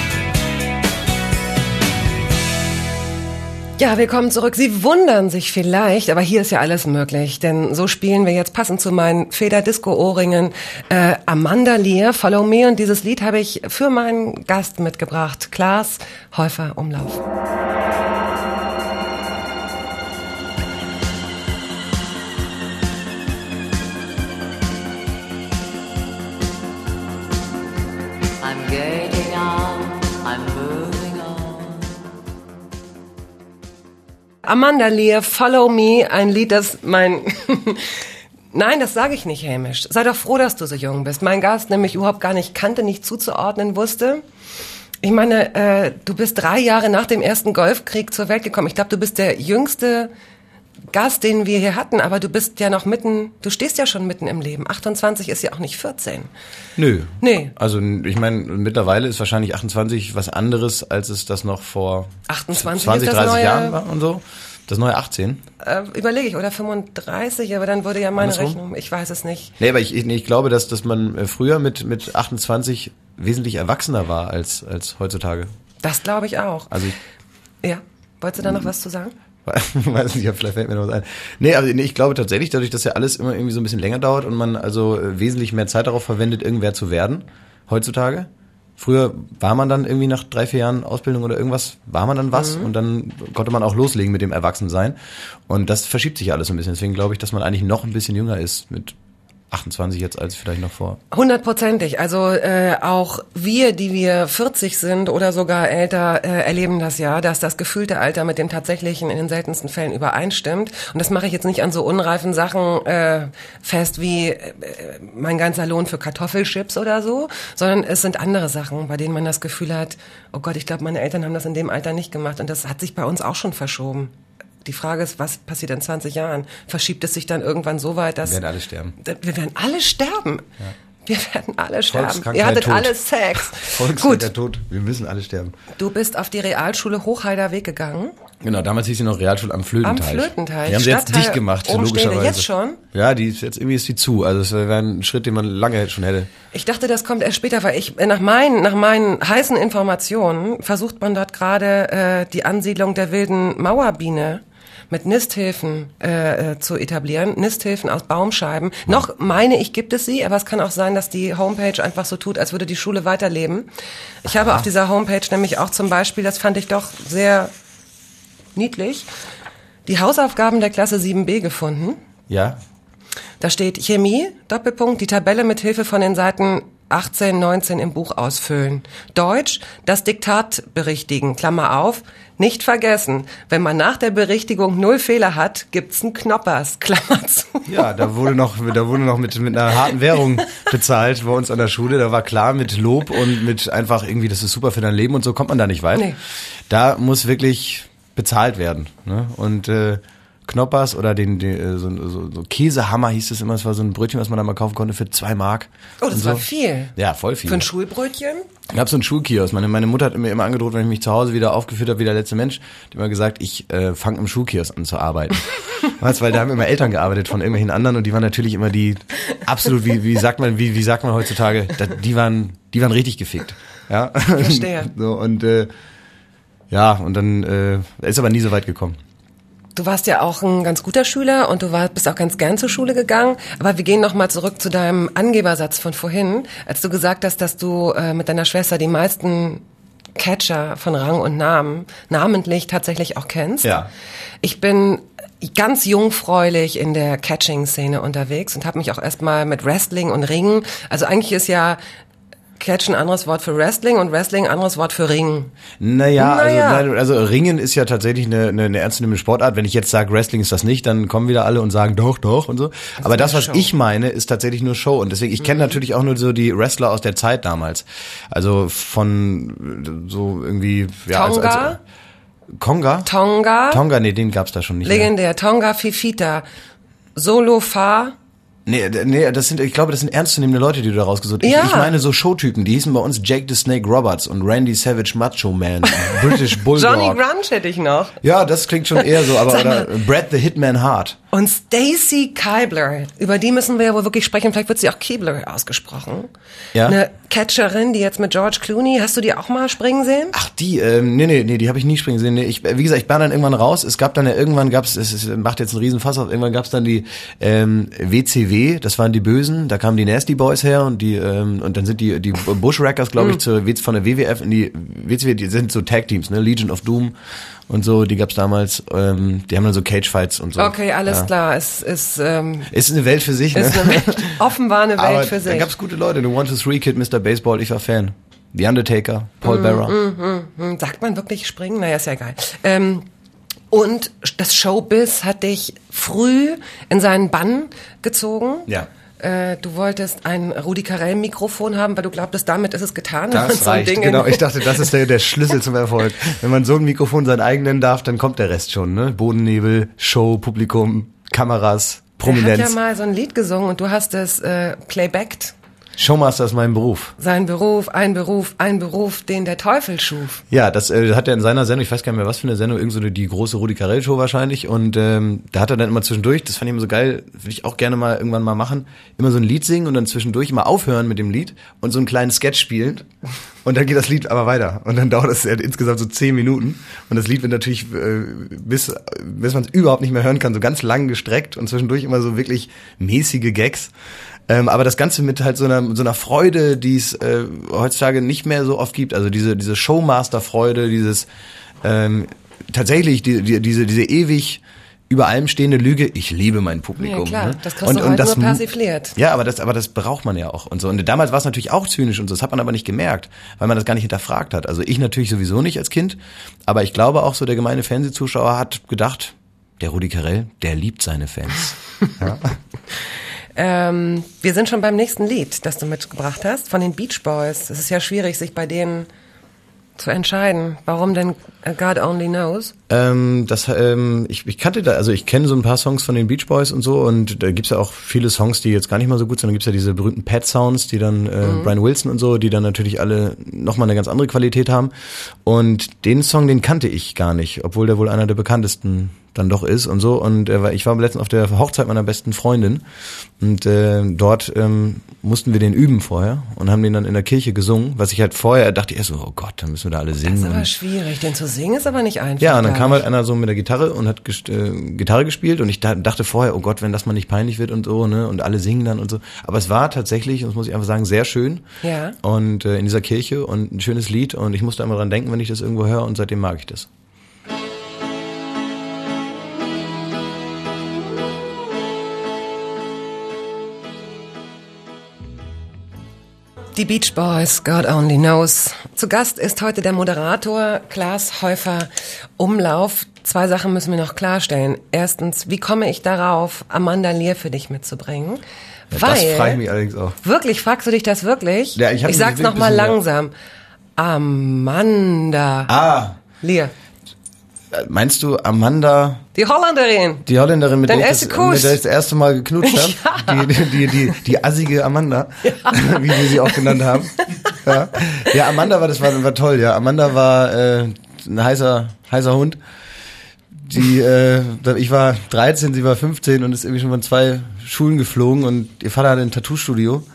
Ja, willkommen zurück. Sie wundern sich vielleicht, aber hier ist ja alles möglich, denn so spielen wir jetzt passend zu meinen Feder-Disco-Ohrringen äh, Amanda Lear, Follow Me, und dieses Lied habe ich für meinen Gast mitgebracht, Klaas Häufer Umlauf. I'm getting on, I'm moving on. Amanda Lear, Follow Me, ein Lied, das mein... Nein, das sage ich nicht hämisch. Sei doch froh, dass du so jung bist. Mein Gast nämlich überhaupt gar nicht kannte, nicht zuzuordnen wusste. Ich meine, äh, du bist drei Jahre nach dem ersten Golfkrieg zur Welt gekommen. Ich glaube, du bist der jüngste Gast, den wir hier hatten, aber du bist ja noch mitten, du stehst ja schon mitten im Leben. achtundzwanzig ist ja auch nicht vierzehn. Nö. Nee. Also ich meine, mittlerweile ist wahrscheinlich achtundzwanzig was anderes, als es das noch vor achtundzwanzig zwanzig, ist das dreißig neue, Jahren war und so. Das neue achtzehn. Äh, überlege ich, oder fünfunddreißig, aber dann wurde ja meine Andersrum? Rechnung, ich weiß es nicht. Nee, aber ich, ich, ich glaube, dass, dass man früher mit, mit achtundzwanzig wesentlich erwachsener war als, als heutzutage. Das glaube ich auch. Also ich, Ja, wolltest du da noch was zu sagen? weiß nicht, vielleicht fällt mir noch was ein. Nee, aber nee, ich glaube tatsächlich, dadurch, dass ja alles immer irgendwie so ein bisschen länger dauert und man also äh, wesentlich mehr Zeit darauf verwendet, irgendwer zu werden, heutzutage. Früher war man dann irgendwie nach drei, vier Jahren Ausbildung oder irgendwas, war man dann was mhm. und dann konnte man auch loslegen mit dem Erwachsensein. Und das verschiebt sich alles ein bisschen. Deswegen glaube ich, dass man eigentlich noch ein bisschen jünger ist mit achtundzwanzig jetzt als vielleicht noch vor. Hundertprozentig. Also äh, auch wir, die wir vierzig sind oder sogar älter, äh, erleben das ja, dass das gefühlte Alter mit dem tatsächlichen in den seltensten Fällen übereinstimmt. Und das mache ich jetzt nicht an so unreifen Sachen äh, fest wie äh, mein ganzer Lohn für Kartoffelchips oder so, sondern es sind andere Sachen, bei denen man das Gefühl hat, oh Gott, ich glaube, meine Eltern haben das in dem Alter nicht gemacht. Und das hat sich bei uns auch schon verschoben. Die Frage ist, was passiert in zwanzig Jahren? Verschiebt es sich dann irgendwann so weit, dass... Wir werden alle sterben. Wir werden alle sterben. Ja. Wir werden alle sterben. Ihr hattet tot. alle Sex. Volkskrankheit tot. Wir müssen alle sterben. Du bist auf die Realschule Hochheider Weg gegangen. Genau, damals hieß sie noch Realschule am Flötenteich. Am Flötenteich. Die haben sie jetzt dicht gemacht, logischerweise. Jetzt schon? Ja, die ist jetzt irgendwie ist die zu. Also es wäre ein Schritt, den man lange schon hätte. Ich dachte, das kommt erst später, weil ich nach meinen nach meinen heißen Informationen versucht man dort gerade äh, die Ansiedlung der wilden Mauerbiene mit Nisthilfen äh, zu etablieren, Nisthilfen aus Baumscheiben. Ja. Noch meine ich, gibt es sie, aber es kann auch sein, dass die Homepage einfach so tut, als würde die Schule weiterleben. Ich Aha. habe auf dieser Homepage nämlich auch zum Beispiel, das fand ich doch sehr niedlich, die Hausaufgaben der Klasse sieben b gefunden. Ja. Da steht Chemie, Doppelpunkt, die Tabelle mit Hilfe von den Seiten achtzehn, neunzehn im Buch ausfüllen. Deutsch, das Diktat berichtigen, Klammer auf, nicht vergessen, wenn man nach der Berichtigung null Fehler hat, gibt's einen Knoppers, Klammer zu. Ja, da wurde noch, da wurde noch mit, mit einer harten Währung bezahlt bei uns an der Schule. Da war klar, mit Lob und mit einfach irgendwie, das ist super für dein Leben und so kommt man da nicht weit. Nee. Da muss wirklich bezahlt werden, ne? Und, äh, Knoppers oder den, den so, so, so Käsehammer hieß es immer, es war so ein Brötchen, was man da mal kaufen konnte für zwei Mark. Oh, das so. war viel. Ja, voll viel. Für ein Schulbrötchen? Ich habe so einen Schulkiosk. Meine, meine Mutter hat mir immer angedroht, wenn ich mich zu Hause wieder aufgeführt habe wie der letzte Mensch, die immer gesagt, ich äh, fange im Schulkiosk an zu arbeiten. Was, weil da haben immer Eltern gearbeitet von irgendwelchen anderen und die waren natürlich immer die absolut, wie, wie sagt man, wie, wie sagt man heutzutage, die waren, die waren richtig gefickt. Ja. Verstehe. So, und äh, ja, und dann äh, ist aber nie so weit gekommen. Du warst ja auch ein ganz guter Schüler und du war, bist auch ganz gern zur Schule gegangen. Aber wir gehen noch mal zurück zu deinem Angebersatz von vorhin, als du gesagt hast, dass du äh, mit deiner Schwester die meisten Catcher von Rang und Namen namentlich tatsächlich auch kennst. Ja. Ich bin ganz jungfräulich in der Catching-Szene unterwegs und habe mich auch erstmal mit Wrestling und Ringen, also eigentlich ist ja Catch ein anderes Wort für Wrestling und Wrestling ein anderes Wort für Ringen. Naja, naja. Also, also Ringen ist ja tatsächlich eine, eine, eine ernstzunehmende Sportart. Wenn ich jetzt sage, Wrestling ist das nicht, dann kommen wieder alle und sagen, doch, doch und so. Das Aber das, was Show. ich meine, ist tatsächlich nur Show. Und deswegen, ich mhm. kenne natürlich auch nur so die Wrestler aus der Zeit damals. Also von so irgendwie... ja, Tonga? Als, als, Konga? Tonga? Tonga, nee, den gab's da schon nicht. Legendär. Mehr. Tonga Fifita. Solo Fa. Nee, nee, das sind, ich glaube, das sind ernstzunehmende Leute, die du da rausgesucht hast. Ja. Ich, ich meine so Showtypen, die hießen bei uns Jake the Snake Roberts und Randy Savage Macho Man, British Bulldog. Johnny Grunge hätte ich noch. Ja, das klingt schon eher so, aber oder Brad the Hitman Hart. Und Stacy Keibler, über die müssen wir ja wohl wirklich sprechen, vielleicht wird sie auch Keibler ausgesprochen. Ja. Eine Catcherin, die jetzt mit George Clooney, hast du die auch mal springen sehen? Ach, die, ähm, nee, nee, nee, die habe ich nie springen sehen. Nee, ich, wie gesagt, ich bin dann irgendwann raus. Es gab dann ja irgendwann gab's, es, es macht jetzt einen riesen Fass auf, irgendwann gab's dann die ähm, W C W, das waren die Bösen, da kamen die Nasty Boys her und die ähm, und dann sind die die Bushwhackers, glaube ich, zur, von der W W F in die W C W, die sind so Tag Teams, ne, Legion of Doom und so, die gab's damals, ähm, die haben dann so Cage Fights und so. Okay, alles ja. klar, es ist ähm, ist eine Welt für sich, ne? Ist eine Welt, offenbar eine Welt Aber für sich. Da gab's gute Leute, The One Two Three Kid, Mister Baseball, ich war Fan. The Undertaker, Paul mm, Bearer. Mm, mm, mm. Sagt man wirklich springen? Naja, ist ja egal. Ähm, und das Showbiz hat dich früh in seinen Bann gezogen. Ja. äh, du wolltest ein Rudi Carrell Mikrofon haben, weil du glaubtest, damit ist es getan. wenn man Das so ein reicht, Ding genau. in- Ich dachte, das ist der, der Schlüssel zum Erfolg. Wenn man so ein Mikrofon sein eigen nennen darf, dann kommt der Rest schon, ne? Bodennebel, Show, Publikum, Kameras, Er hat Prominenz. ja mal so ein Lied gesungen und du hast es äh, playbackt. Showmaster ist mein Beruf. Sein Beruf, ein Beruf, ein Beruf, den der Teufel schuf. Ja, das äh, hat er in seiner Sendung, ich weiß gar nicht mehr, was für eine Sendung, irgend so eine, die große Rudi Carrell Show wahrscheinlich, und ähm, da hat er dann immer zwischendurch, das fand ich immer so geil, würde ich auch gerne mal irgendwann mal machen, immer so ein Lied singen und dann zwischendurch immer aufhören mit dem Lied und so einen kleinen Sketch spielen und dann geht das Lied aber weiter und dann dauert es äh, insgesamt so zehn Minuten und das Lied wird natürlich äh, bis, bis man es überhaupt nicht mehr hören kann, so ganz lang gestreckt und zwischendurch immer so wirklich mäßige Gags. Ähm, aber das Ganze mit halt so einer so einer Freude, die es äh, heutzutage nicht mehr so oft gibt. Also diese diese Showmaster-Freude, dieses ähm, tatsächlich die, die, diese diese ewig über allem stehende Lüge. Ich liebe mein Publikum. Ja, klar, ne? das kriegst du heute nur persifliert. Ja, aber das aber das braucht man ja auch und so. Und damals war es natürlich auch zynisch und so. Das hat man aber nicht gemerkt, weil man das gar nicht hinterfragt hat. Also ich natürlich sowieso nicht als Kind, aber ich glaube auch so der gemeine Fernsehzuschauer hat gedacht, der Rudi Carrell, der liebt seine Fans. Ja. Ähm, wir sind schon beim nächsten Lied, das du mitgebracht hast, von den Beach Boys. Es ist ja schwierig, sich bei denen zu entscheiden. Warum denn God Only Knows? Ähm, das, ähm, ich, ich kannte da, also ich kenne so ein paar Songs von den Beach Boys und so und da gibt's ja auch viele Songs, die jetzt gar nicht mal so gut sind. Da gibt's ja diese berühmten Pet-Sounds, die dann, äh, mhm. Brian Wilson und so, die dann natürlich alle nochmal eine ganz andere Qualität haben. Und den Song, den kannte ich gar nicht, obwohl der wohl einer der bekanntesten dann doch ist und so. Und äh, ich war letztens auf der Hochzeit meiner besten Freundin und äh, dort ähm, mussten wir den üben vorher und haben den dann in der Kirche gesungen, was ich halt vorher dachte, erst so, oh Gott, dann müssen wir da alle singen. Das ist aber und schwierig, den zu singen ist aber nicht einfach. ja, und dann kam glaube halt einer so mit der Gitarre und hat gest- äh, Gitarre gespielt und ich da, dachte vorher, oh Gott, wenn das mal nicht peinlich wird und so, ne, und alle singen dann und so. Aber es war tatsächlich, das muss ich einfach sagen, sehr schön. Ja. Und äh, in dieser Kirche und ein schönes Lied und ich musste immer dran denken, wenn ich das irgendwo höre und seitdem mag ich das. Die Beach Boys, God Only Knows. Zu Gast ist heute der Moderator Klaas Häufer Umlauf. Zwei Sachen müssen wir noch klarstellen. Erstens, wie komme ich darauf, Amanda Lear für dich mitzubringen? Ja, Weil, das frage ich mich allerdings auch. Wirklich, fragst du dich das wirklich? Ja, ich hab ich mich sag's wirklich noch mal ein bisschen- langsam. Amanda Ah, Lear. meinst du Amanda, Die Holländerin. die Holländerin, mit Dein der, ich das, erster Kuss. mit der ich das erste Mal geknutscht habe? Die, die, die, die assige Amanda, wie wir sie auch genannt haben. Ja, ja, Amanda war, das war, war toll, ja. Amanda war äh, ein heißer, heißer Hund. Die, äh, ich war dreizehn, sie war fünfzehn und ist irgendwie schon von zwei Schulen geflogen und ihr Vater hatte ein Tattoo-Studio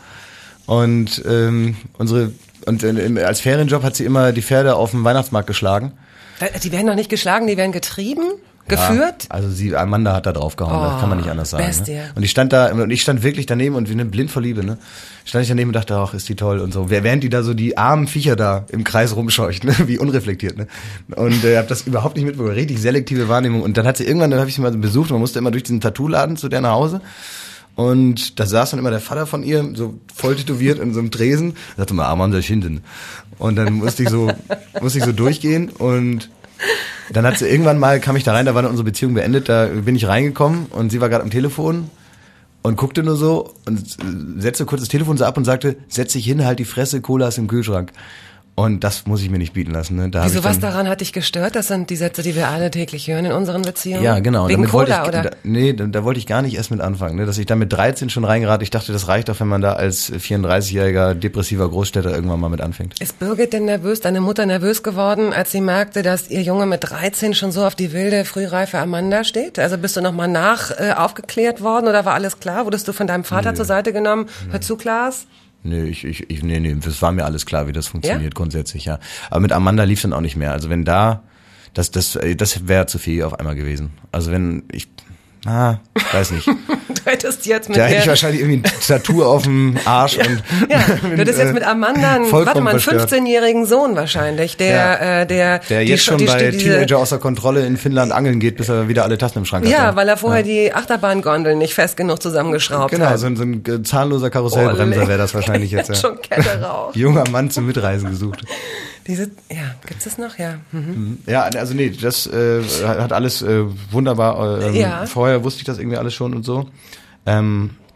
und ähm, unsere und äh, als Ferienjob hat sie immer die Pferde auf dem Weihnachtsmarkt geschlagen. Die werden noch nicht geschlagen, die werden getrieben, geführt. Ja, also sie, Amanda hat da drauf gehauen, Oh, das kann man nicht anders sagen. Bestie. Ne? Und ich stand da, und ich stand wirklich daneben und wie eine blind vor Liebe, ne? Stand ich daneben und dachte, ach, ist die toll und so. Während die da so die armen Viecher da im Kreis rumscheucht, ne? Wie unreflektiert, ne? Und äh, hab das überhaupt nicht mitbekommen, richtig selektive Wahrnehmung. Und dann hat sie irgendwann, dann habe ich sie mal besucht, man musste immer durch diesen Tattoo-Laden zu der nach Hause. Und da saß dann immer der Vater von ihr, so voll tätowiert in so einem Tresen, sagte mal, Arm an der Schinden. Und dann musste ich so, musste ich so durchgehen und dann hat sie irgendwann mal, kam ich da rein, da war dann unsere Beziehung beendet, da bin ich reingekommen und sie war gerade am Telefon und guckte nur so und setzte kurz das Telefon so ab und sagte, setz dich hin, halt die Fresse, Cola ist im Kühlschrank. Und das muss ich mir nicht bieten lassen. Ne? Da Wieso, hab ich was dann, daran hat dich gestört? Das sind die Sätze, die wir alle täglich hören in unseren Beziehungen. Ja, genau. Wegen Damit Cola, wollte ich, oder? Da, nee, da, da wollte ich gar nicht erst mit anfangen. Ne? Dass ich da mit dreizehn schon reingerate. Ich dachte, das reicht doch, wenn man da als vierunddreißigjähriger depressiver Großstädter irgendwann mal mit anfängt. Ist Birgit denn nervös, deine Mutter nervös geworden, als sie merkte, dass ihr Junge mit dreizehn schon so auf die wilde, frühreife Amanda steht? Also bist du nochmal nach äh, aufgeklärt worden oder war alles klar? Wurdest du von deinem Vater Nö. zur Seite genommen? Hör zu, Klaas. Nee, ich, ich, ich, nee, nee, das war mir alles klar, wie das funktioniert, ja? Grundsätzlich, ja. Aber mit Amanda lief dann auch nicht mehr. Also wenn da, das, das, das wäre zu viel auf einmal gewesen. Also wenn ich, ah, weiß nicht. Du hättest jetzt mit Da hätte der, ich wahrscheinlich irgendwie ein Tattoo auf dem Arsch ja, und ja, du hättest jetzt mit Amanda einen, vollkommen warte mal, einen verstört. fünfzehnjährigen Sohn wahrscheinlich, der, Ja. äh, der, Der die, jetzt schon die, bei die, diese, Teenager außer Kontrolle in Finnland angeln geht, bis er wieder alle Tassen im Schrank hat. ja, weil er vorher die Achterbahngondel nicht fest genug zusammengeschraubt Genau, hat. so ein, so ein zahnloser Karussellbremser wäre das wahrscheinlich jetzt. Ja. Schon Kette rauf. Junger Mann zum Mitreisen gesucht. Diese, ja, gibt's das noch? Ja. Mhm. Ja, also nee, das äh, hat alles äh, wunderbar. Äh, Ja. Vorher wusste ich das irgendwie alles schon und so. Ähm,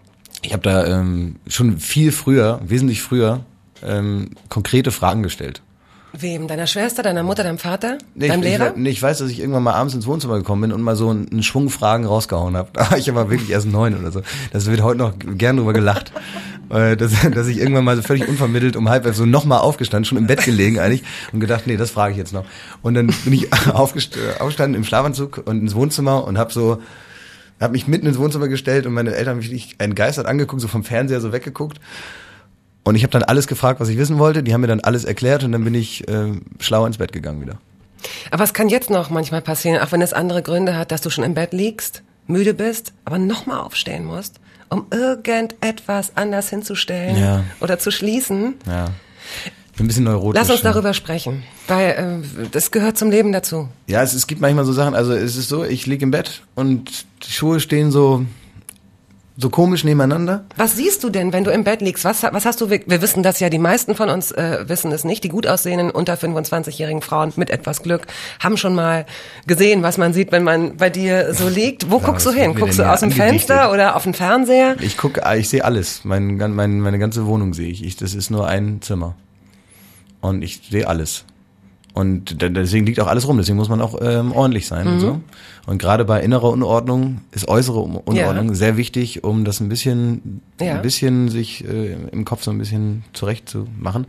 Ich habe da ähm, schon viel früher, wesentlich früher, ähm, konkrete Fragen gestellt. Wem? Deiner Schwester, deiner Mutter, deinem Vater? Nee, deinem ich, Lehrer? Ich, nee, ich weiß, dass ich irgendwann mal abends ins Wohnzimmer gekommen bin und mal so einen, einen Schwung Fragen rausgehauen habe. Da war ich aber wirklich erst neun oder so. Das wird heute noch gern drüber gelacht. äh, dass, dass ich irgendwann mal so völlig unvermittelt um halb elf so nochmal aufgestanden, schon im Bett gelegen eigentlich und gedacht, nee, das frage ich jetzt noch. Und dann bin ich aufgest- aufgestanden im Schlafanzug und ins Wohnzimmer und habe so, habe mich mitten ins Wohnzimmer gestellt und meine Eltern haben mich entgeistert angeguckt, so vom Fernseher so weggeguckt. Und ich habe dann alles gefragt, was ich wissen wollte. Die haben mir dann alles erklärt und dann bin ich äh, schlauer ins Bett gegangen wieder. Aber es kann jetzt noch manchmal passieren, auch wenn es andere Gründe hat, dass du schon im Bett liegst, müde bist, aber nochmal aufstehen musst, um irgendetwas anders hinzustellen Ja. oder zu schließen. Ja. Bin ein bisschen neurotisch. Lass uns ja. darüber sprechen, weil äh, das gehört zum Leben dazu. Ja, es, es gibt manchmal so Sachen, also es ist so, ich liege im Bett und die Schuhe stehen so so komisch nebeneinander. Was siehst du denn, wenn du im Bett liegst? Was, was hast du, wir, wir wissen das ja, die meisten von uns äh, wissen es nicht. Die gut aussehenden unter fünfundzwanzigjährigen Frauen mit etwas Glück haben schon mal gesehen, was man sieht, wenn man bei dir so liegt. Wo Ja, guckst du was hin? wird mir Guckst denn du hier aus dem angedichtet? Fenster oder auf den Fernseher? Ich gucke, ich sehe alles. Mein, mein, meine ganze Wohnung sehe ich. ich. Das ist nur ein Zimmer. Und ich sehe alles. Und deswegen liegt auch alles rum. Deswegen muss man auch ähm, ordentlich sein. Mhm. Und so. Und gerade bei innerer Unordnung ist äußere Unordnung ja. sehr wichtig, um das ein bisschen, ja. ein bisschen sich äh, im Kopf so ein bisschen zurecht zu machen.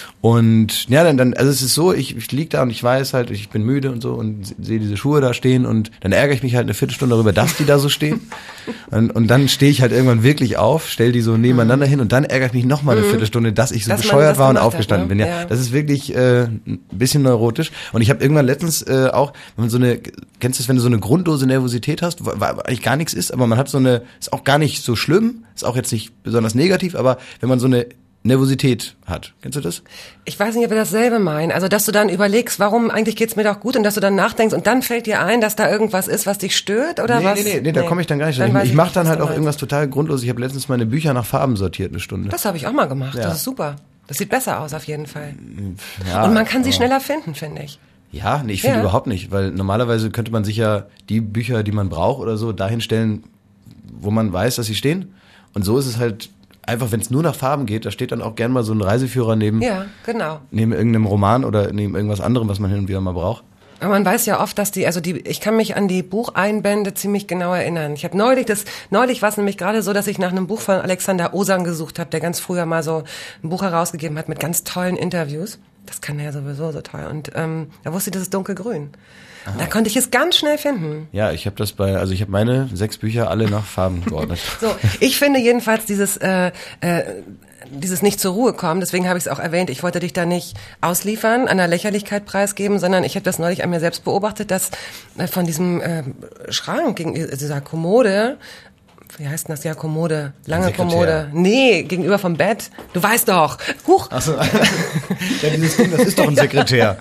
Und ja, dann, dann also es ist so, ich, ich lieg da und ich weiß halt, ich bin müde und so und sehe diese Schuhe da stehen und dann ärgere ich mich halt eine Viertelstunde darüber, dass die da so stehen. und, und dann stehe ich halt irgendwann wirklich auf, stell die so nebeneinander mhm. hin und dann ärgere ich mich noch mal eine mhm. Viertelstunde, dass ich so dass bescheuert war und aufgestanden hat, ne? bin. Ja, ja, das ist wirklich äh, ein bisschen neurotisch. Und ich habe irgendwann letztens äh, auch, wenn man so eine, kennst du das, wenn du so eine grundlose Nervosität hast, weil eigentlich gar nichts ist, aber man hat so eine, ist auch gar nicht so schlimm, ist auch jetzt nicht besonders negativ, aber wenn man so eine Nervosität hat. Kennst du das? Ich weiß nicht, ob wir dasselbe meinen. Also, dass du dann überlegst, warum eigentlich geht's mir doch gut und dass du dann nachdenkst und dann fällt dir ein, dass da irgendwas ist, was dich stört oder nee, was? Nee, nee, nee, nee, da komme ich dann gar nicht. Dann ich ich mache dann halt auch irgendwas total grundlos. Ich habe letztens meine Bücher nach Farben sortiert, eine Stunde. Das habe ich auch mal gemacht. Ja. Das ist super. Das sieht besser aus auf jeden Fall. Ja, und man kann sie schneller finden, finde ich. Ja, nee, ich finde ja. überhaupt nicht, weil normalerweise könnte man sich ja die Bücher, die man braucht oder so, dahin stellen, wo man weiß, dass sie stehen. Und so ist es halt einfach, wenn es nur nach Farben geht, da steht dann auch gern mal so ein Reiseführer neben, ja, genau. neben irgendeinem Roman oder neben irgendwas anderem, was man hin und wieder mal braucht. Aber man weiß ja oft, dass die, also die, ich kann mich an die Bucheinbände ziemlich genau erinnern. Ich habe neulich, das, neulich war es nämlich gerade so, dass ich nach einem Buch von Alexander Osan gesucht habe, der ganz früher mal so ein Buch herausgegeben hat mit ganz tollen Interviews. Das kann er ja sowieso so toll. Und ähm, da wusste ich, das ist dunkelgrün. Und da konnte ich es ganz schnell finden. Ja, ich habe das bei, also ich habe meine sechs Bücher alle nach Farben geordnet. So, ich finde jedenfalls dieses äh, äh, dieses nicht zur Ruhe kommen, deswegen habe ich es auch erwähnt, ich wollte dich da nicht ausliefern, an der Lächerlichkeit preisgeben, sondern ich habe das neulich an mir selbst beobachtet, dass äh, von diesem äh, Schrank, gegen dieser Kommode, wie heißt denn das? Ja, Kommode, lange Kommode. Nee, gegenüber vom Bett. Du weißt doch. Huch. Ach so. Ja, dieses Ding, das ist doch ein Sekretär.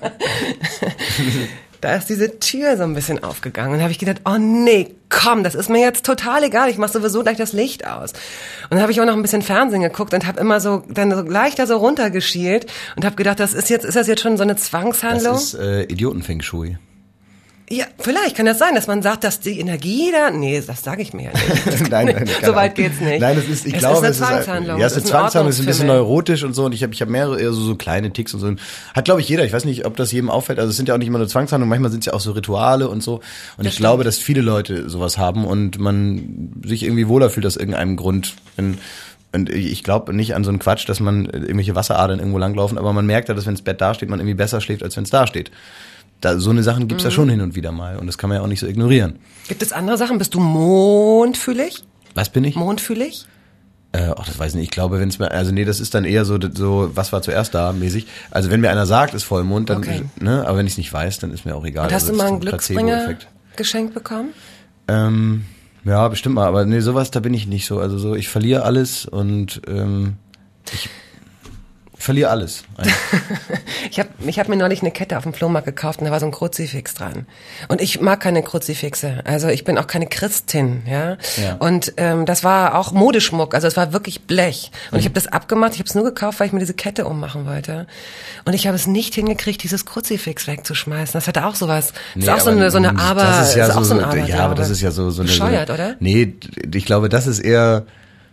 Da ist diese Tür so ein bisschen aufgegangen und habe ich gedacht, oh nee, komm, das ist mir jetzt total egal, ich mache sowieso gleich das Licht aus. Und dann habe ich auch noch ein bisschen Fernsehen geguckt und habe immer so dann so leichter so runtergeschielt und habe gedacht, das ist jetzt ist das jetzt schon so eine Zwangshandlung? Das ist äh, Idioten-Feng Shui. Ja, vielleicht kann das sein, dass man sagt, dass die Energie da, nee, das sage ich mir ja nicht. nein, nein, so weit geht's nicht. Nein, das ist, ich es glaube, ist eine es Zwangshandlung. ist, ja, es ist eine Zwangshandlung, es ist ein bisschen Ordnungsfimmel. neurotisch und so und ich habe ich habe mehrere eher so, so kleine Ticks und so. Hat glaube ich jeder, ich weiß nicht, ob das jedem auffällt, also es sind ja auch nicht immer nur Zwangshandlungen, manchmal sind es ja auch so Rituale und so und das ich stimmt. glaube, dass viele Leute sowas haben und man sich irgendwie wohler fühlt aus irgendeinem Grund. Wenn, und ich glaube nicht an so einen Quatsch, dass man irgendwelche Wasseradern irgendwo langlaufen, aber man merkt ja, dass wenn das Bett da steht, man irgendwie besser schläft, als wenn es da steht. Da, so eine Sachen gibt's mhm. ja schon hin und wieder mal und das kann man ja auch nicht so ignorieren. Gibt es andere Sachen? Bist du mondfühlig? Was bin ich? Mondfühlig? Äh, ach, das weiß ich nicht. Ich glaube, wenn es mir, also nee, das ist dann eher so, so, was war zuerst da mäßig. Also wenn mir einer sagt, ist Vollmond, dann, okay. ne, aber wenn ich es nicht weiß, dann ist mir auch egal. Und hast also, du mal einen Glücksbringer geschenkt bekommen? Ähm, ja, bestimmt mal, aber nee, sowas, da bin ich nicht so. Also so, ich verliere alles und ähm, ich Ich verliere alles. ich habe ich hab mir neulich eine Kette auf dem Flohmarkt gekauft und da war so ein Kruzifix dran. Und ich mag keine Kruzifixe. Also ich bin auch keine Christin, ja. ja. Und ähm, das war auch Modeschmuck. Also es war wirklich Blech. Und mhm. ich habe das abgemacht. Ich habe es nur gekauft, weil ich mir diese Kette ummachen wollte. Und ich habe es nicht hingekriegt, dieses Kruzifix wegzuschmeißen. Das hatte auch sowas. Das nee, ist auch so eine, so eine Aber. Das ist ja ist so, auch so ein Aber. Ja, aber das ist ja so, so eine. Bescheuert, oder? Nee, ich glaube, das ist eher.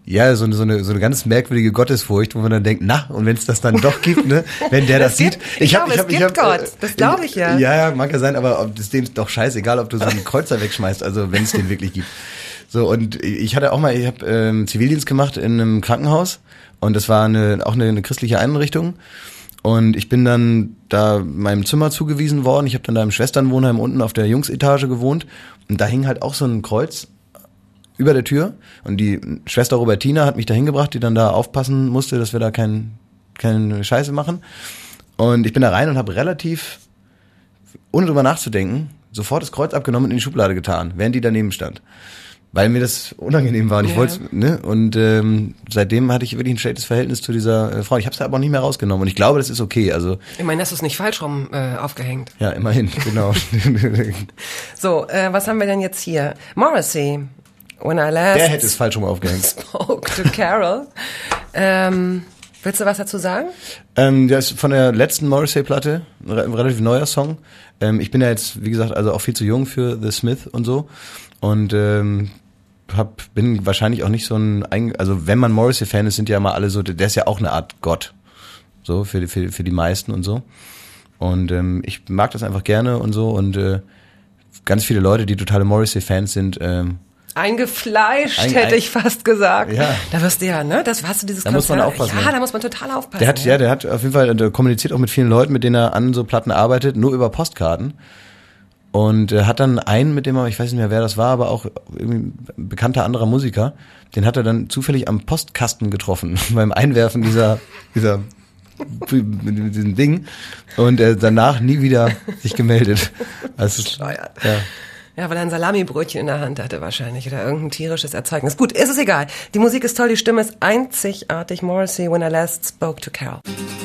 Ja, so eine, so eine so eine ganz merkwürdige Gottesfurcht, wo man dann denkt, na, und wenn es das dann doch gibt, ne, wenn der das sieht. Gibt, ich glaube, es gibt Gott, das glaube ich ja. Ja, ja, mag ja sein, aber ob, das ist dem doch scheißegal, ob du so einen Kreuzer wegschmeißt, also wenn es den wirklich gibt. So, und ich hatte auch mal, ich habe ähm, Zivildienst gemacht in einem Krankenhaus und das war eine, auch eine, eine christliche Einrichtung. Und ich bin dann da meinem Zimmer zugewiesen worden. Ich habe dann da im Schwesternwohnheim unten auf der Jungsetage gewohnt. Und da hing halt auch so ein Kreuz über der Tür. Und die Schwester Robertina hat mich da hingebracht, die dann da aufpassen musste, dass wir da kein, keine Scheiße machen. Und ich bin da rein und habe relativ, ohne drüber nachzudenken, sofort das Kreuz abgenommen und in die Schublade getan, während die daneben stand. Weil mir das unangenehm war und ich ja. wollte, ne? Und ähm, seitdem hatte ich wirklich ein schlechtes Verhältnis zu dieser äh, Frau. Ich habe es aber auch nicht mehr rausgenommen und ich glaube, das ist okay. Also ich meine, hast du es nicht falsch rum äh, aufgehängt. ja, immerhin, genau. So, äh, was haben wir denn jetzt hier? Morrissey, When I Last Der hätte es falsch rum aufgehängt. Spoke to Carol. ähm, willst du was dazu sagen? Ähm, das ist von der letzten Morrissey-Platte, ein relativ neuer Song. Ähm, ich bin ja jetzt, wie gesagt, also auch viel zu jung für The Smith und so. Und ähm, hab, bin wahrscheinlich auch nicht so ein, also wenn man Morrissey-Fan ist, sind ja mal alle so, der ist ja auch eine Art Gott, so für die, für, für die meisten und so. Und ähm, ich mag das einfach gerne und so und äh, ganz viele Leute, die totale Morrissey-Fans sind, ähm, Eingefleischt, ein, hätte ein, ich fast gesagt. Ja. Da wirst du ja, ne? Das hast du dieses Da muss man aufpassen. Ja, Ja, da muss man total aufpassen. Der hat, ja, der hat auf jeden Fall, der kommuniziert auch mit vielen Leuten, mit denen er an so Platten arbeitet, nur über Postkarten. Und äh, hat dann einen, mit dem er, ich weiß nicht mehr, wer das war, aber auch irgendwie ein bekannter anderer Musiker, den hat er dann zufällig am Postkasten getroffen, beim Einwerfen dieser, dieser, diesem Ding. Und äh, danach nie wieder sich gemeldet. Also, Bescheuert. ja. Ja, weil er ein Salamibrötchen in der Hand hatte wahrscheinlich oder irgendein tierisches Erzeugnis. Gut, ist es egal. Die Musik ist toll, die Stimme ist einzigartig. Morrissey, When I Last Spoke to Carol.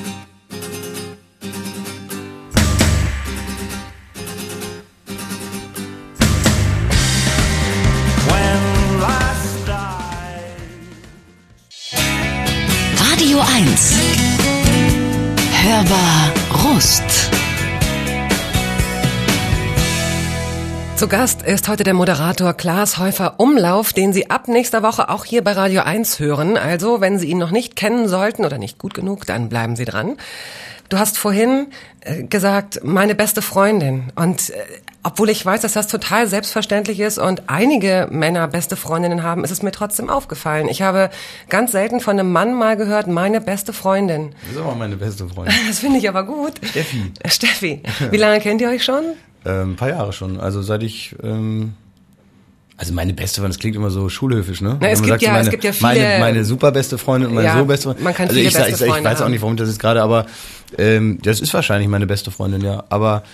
Radio eins. Hörbar Rust. Zu Gast ist heute der Moderator Klaas Häufer-Umlauf, den Sie ab nächster Woche auch hier bei Radio eins hören. Also, wenn Sie ihn noch nicht kennen sollten oder nicht gut genug, dann bleiben Sie dran. Du hast vorhin äh, gesagt, meine beste Freundin. Und äh, obwohl ich weiß, dass das total selbstverständlich ist und einige Männer beste Freundinnen haben, ist es mir trotzdem aufgefallen. Ich habe ganz selten von einem Mann mal gehört, meine beste Freundin. Das ist auch meine beste Freundin. Das finde ich aber gut. Steffi. Steffi. Wie lange kennt ihr euch schon? Ähm, ein paar Jahre schon. Also seit ich, ähm, also meine beste Freundin, das klingt immer so schulhöfisch, ne? Na, es man gibt sagt, ja, so meine, es gibt ja viele. Meine, meine super beste Freundin und meine Ja, so beste Freundin. man kann also viele ich, beste ich, ich, ich Freunde weiß auch nicht, warum ich das jetzt gerade, aber ähm, das ist wahrscheinlich meine beste Freundin, ja. Aber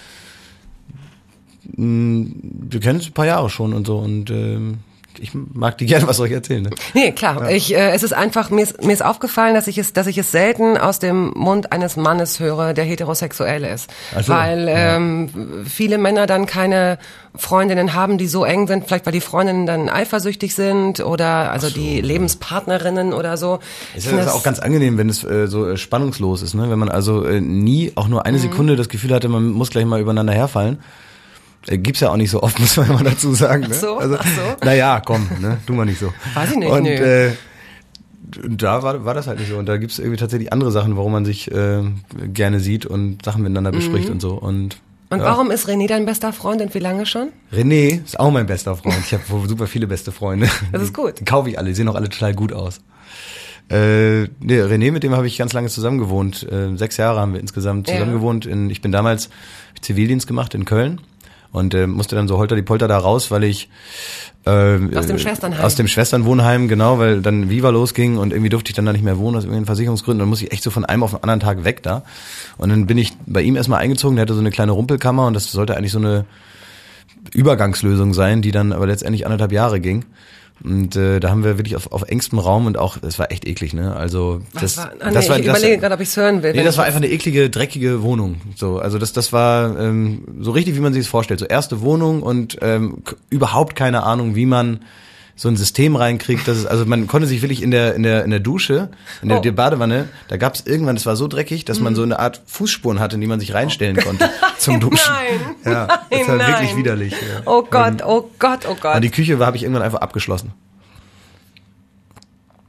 mh, wir kennen uns ein paar Jahre schon und so und ähm, ich mag die gerne was soll ich erzählen, ne? Nee, klar. Ja. Ich, äh, es ist einfach, mir ist, mir ist aufgefallen, dass ich es, dass ich es selten aus dem Mund eines Mannes höre, der heterosexuell ist. Ach so, weil ähm, ja. viele Männer dann keine Freundinnen haben, die so eng sind, vielleicht weil die Freundinnen dann eifersüchtig sind oder also so. Die Lebenspartnerinnen oder so. Es ist das auch ganz angenehm, wenn es äh, so äh, spannungslos ist, ne? Wenn man also äh, nie auch nur eine mhm. Sekunde das Gefühl hatte, man muss gleich mal übereinander herfallen. Gibt's ja auch nicht so oft, muss man immer dazu sagen. Ne? Ach so, also, ach so. Naja, komm, ne? Tu mal nicht so. Weiß ich nicht, Und nö. äh, da war, war das halt nicht so. Und da gibt's irgendwie tatsächlich andere Sachen, warum man sich äh, gerne sieht und Sachen miteinander bespricht mhm. und so. Und, und ja. Warum ist René dein bester Freund und wie lange schon? René ist auch mein bester Freund. Ich habe super viele beste Freunde. Das ist gut. Die kaufe ich alle, die sehen auch alle total gut aus. Äh, nee, René, mit dem habe ich ganz lange zusammen gewohnt. Äh, sechs Jahre haben wir insgesamt zusammen ja. gewohnt. In, ich bin damals Zivildienst gemacht in Köln. Und äh, musste dann so holter die Polter da raus, weil ich äh, aus dem Schwesternheim. Aus dem Schwesternwohnheim, genau, weil dann Viva losging und irgendwie durfte ich dann da nicht mehr wohnen aus irgendwelchen Versicherungsgründen. Dann musste ich echt so von einem auf den anderen Tag weg da. Und dann bin ich bei ihm erstmal eingezogen, der hatte so eine kleine Rumpelkammer und das sollte eigentlich so eine Übergangslösung sein, die dann aber letztendlich anderthalb Jahre ging. Und äh, da haben wir wirklich auf, auf engstem Raum und auch, es war echt eklig, ne? Also das, war, ah, nee, das war, ich das, überlege gerade, ob ich es hören will. Nee, das war einfach eine eklige, dreckige Wohnung. So, also das, das war ähm, so richtig, wie man sich es vorstellt. So erste Wohnung und ähm, k- überhaupt keine Ahnung, wie man so ein System reinkriegt. Dass es, also man konnte sich wirklich in der in der in der Dusche, in der, oh. der Badewanne, da gab es irgendwann, es war so dreckig, dass man so eine Art Fußspuren hatte, in die man sich reinstellen konnte zum Duschen. Nein, ja, nein, das war nein. wirklich widerlich. Ja. Oh Gott, oh Gott, oh Gott. Und die Küche habe ich irgendwann einfach abgeschlossen.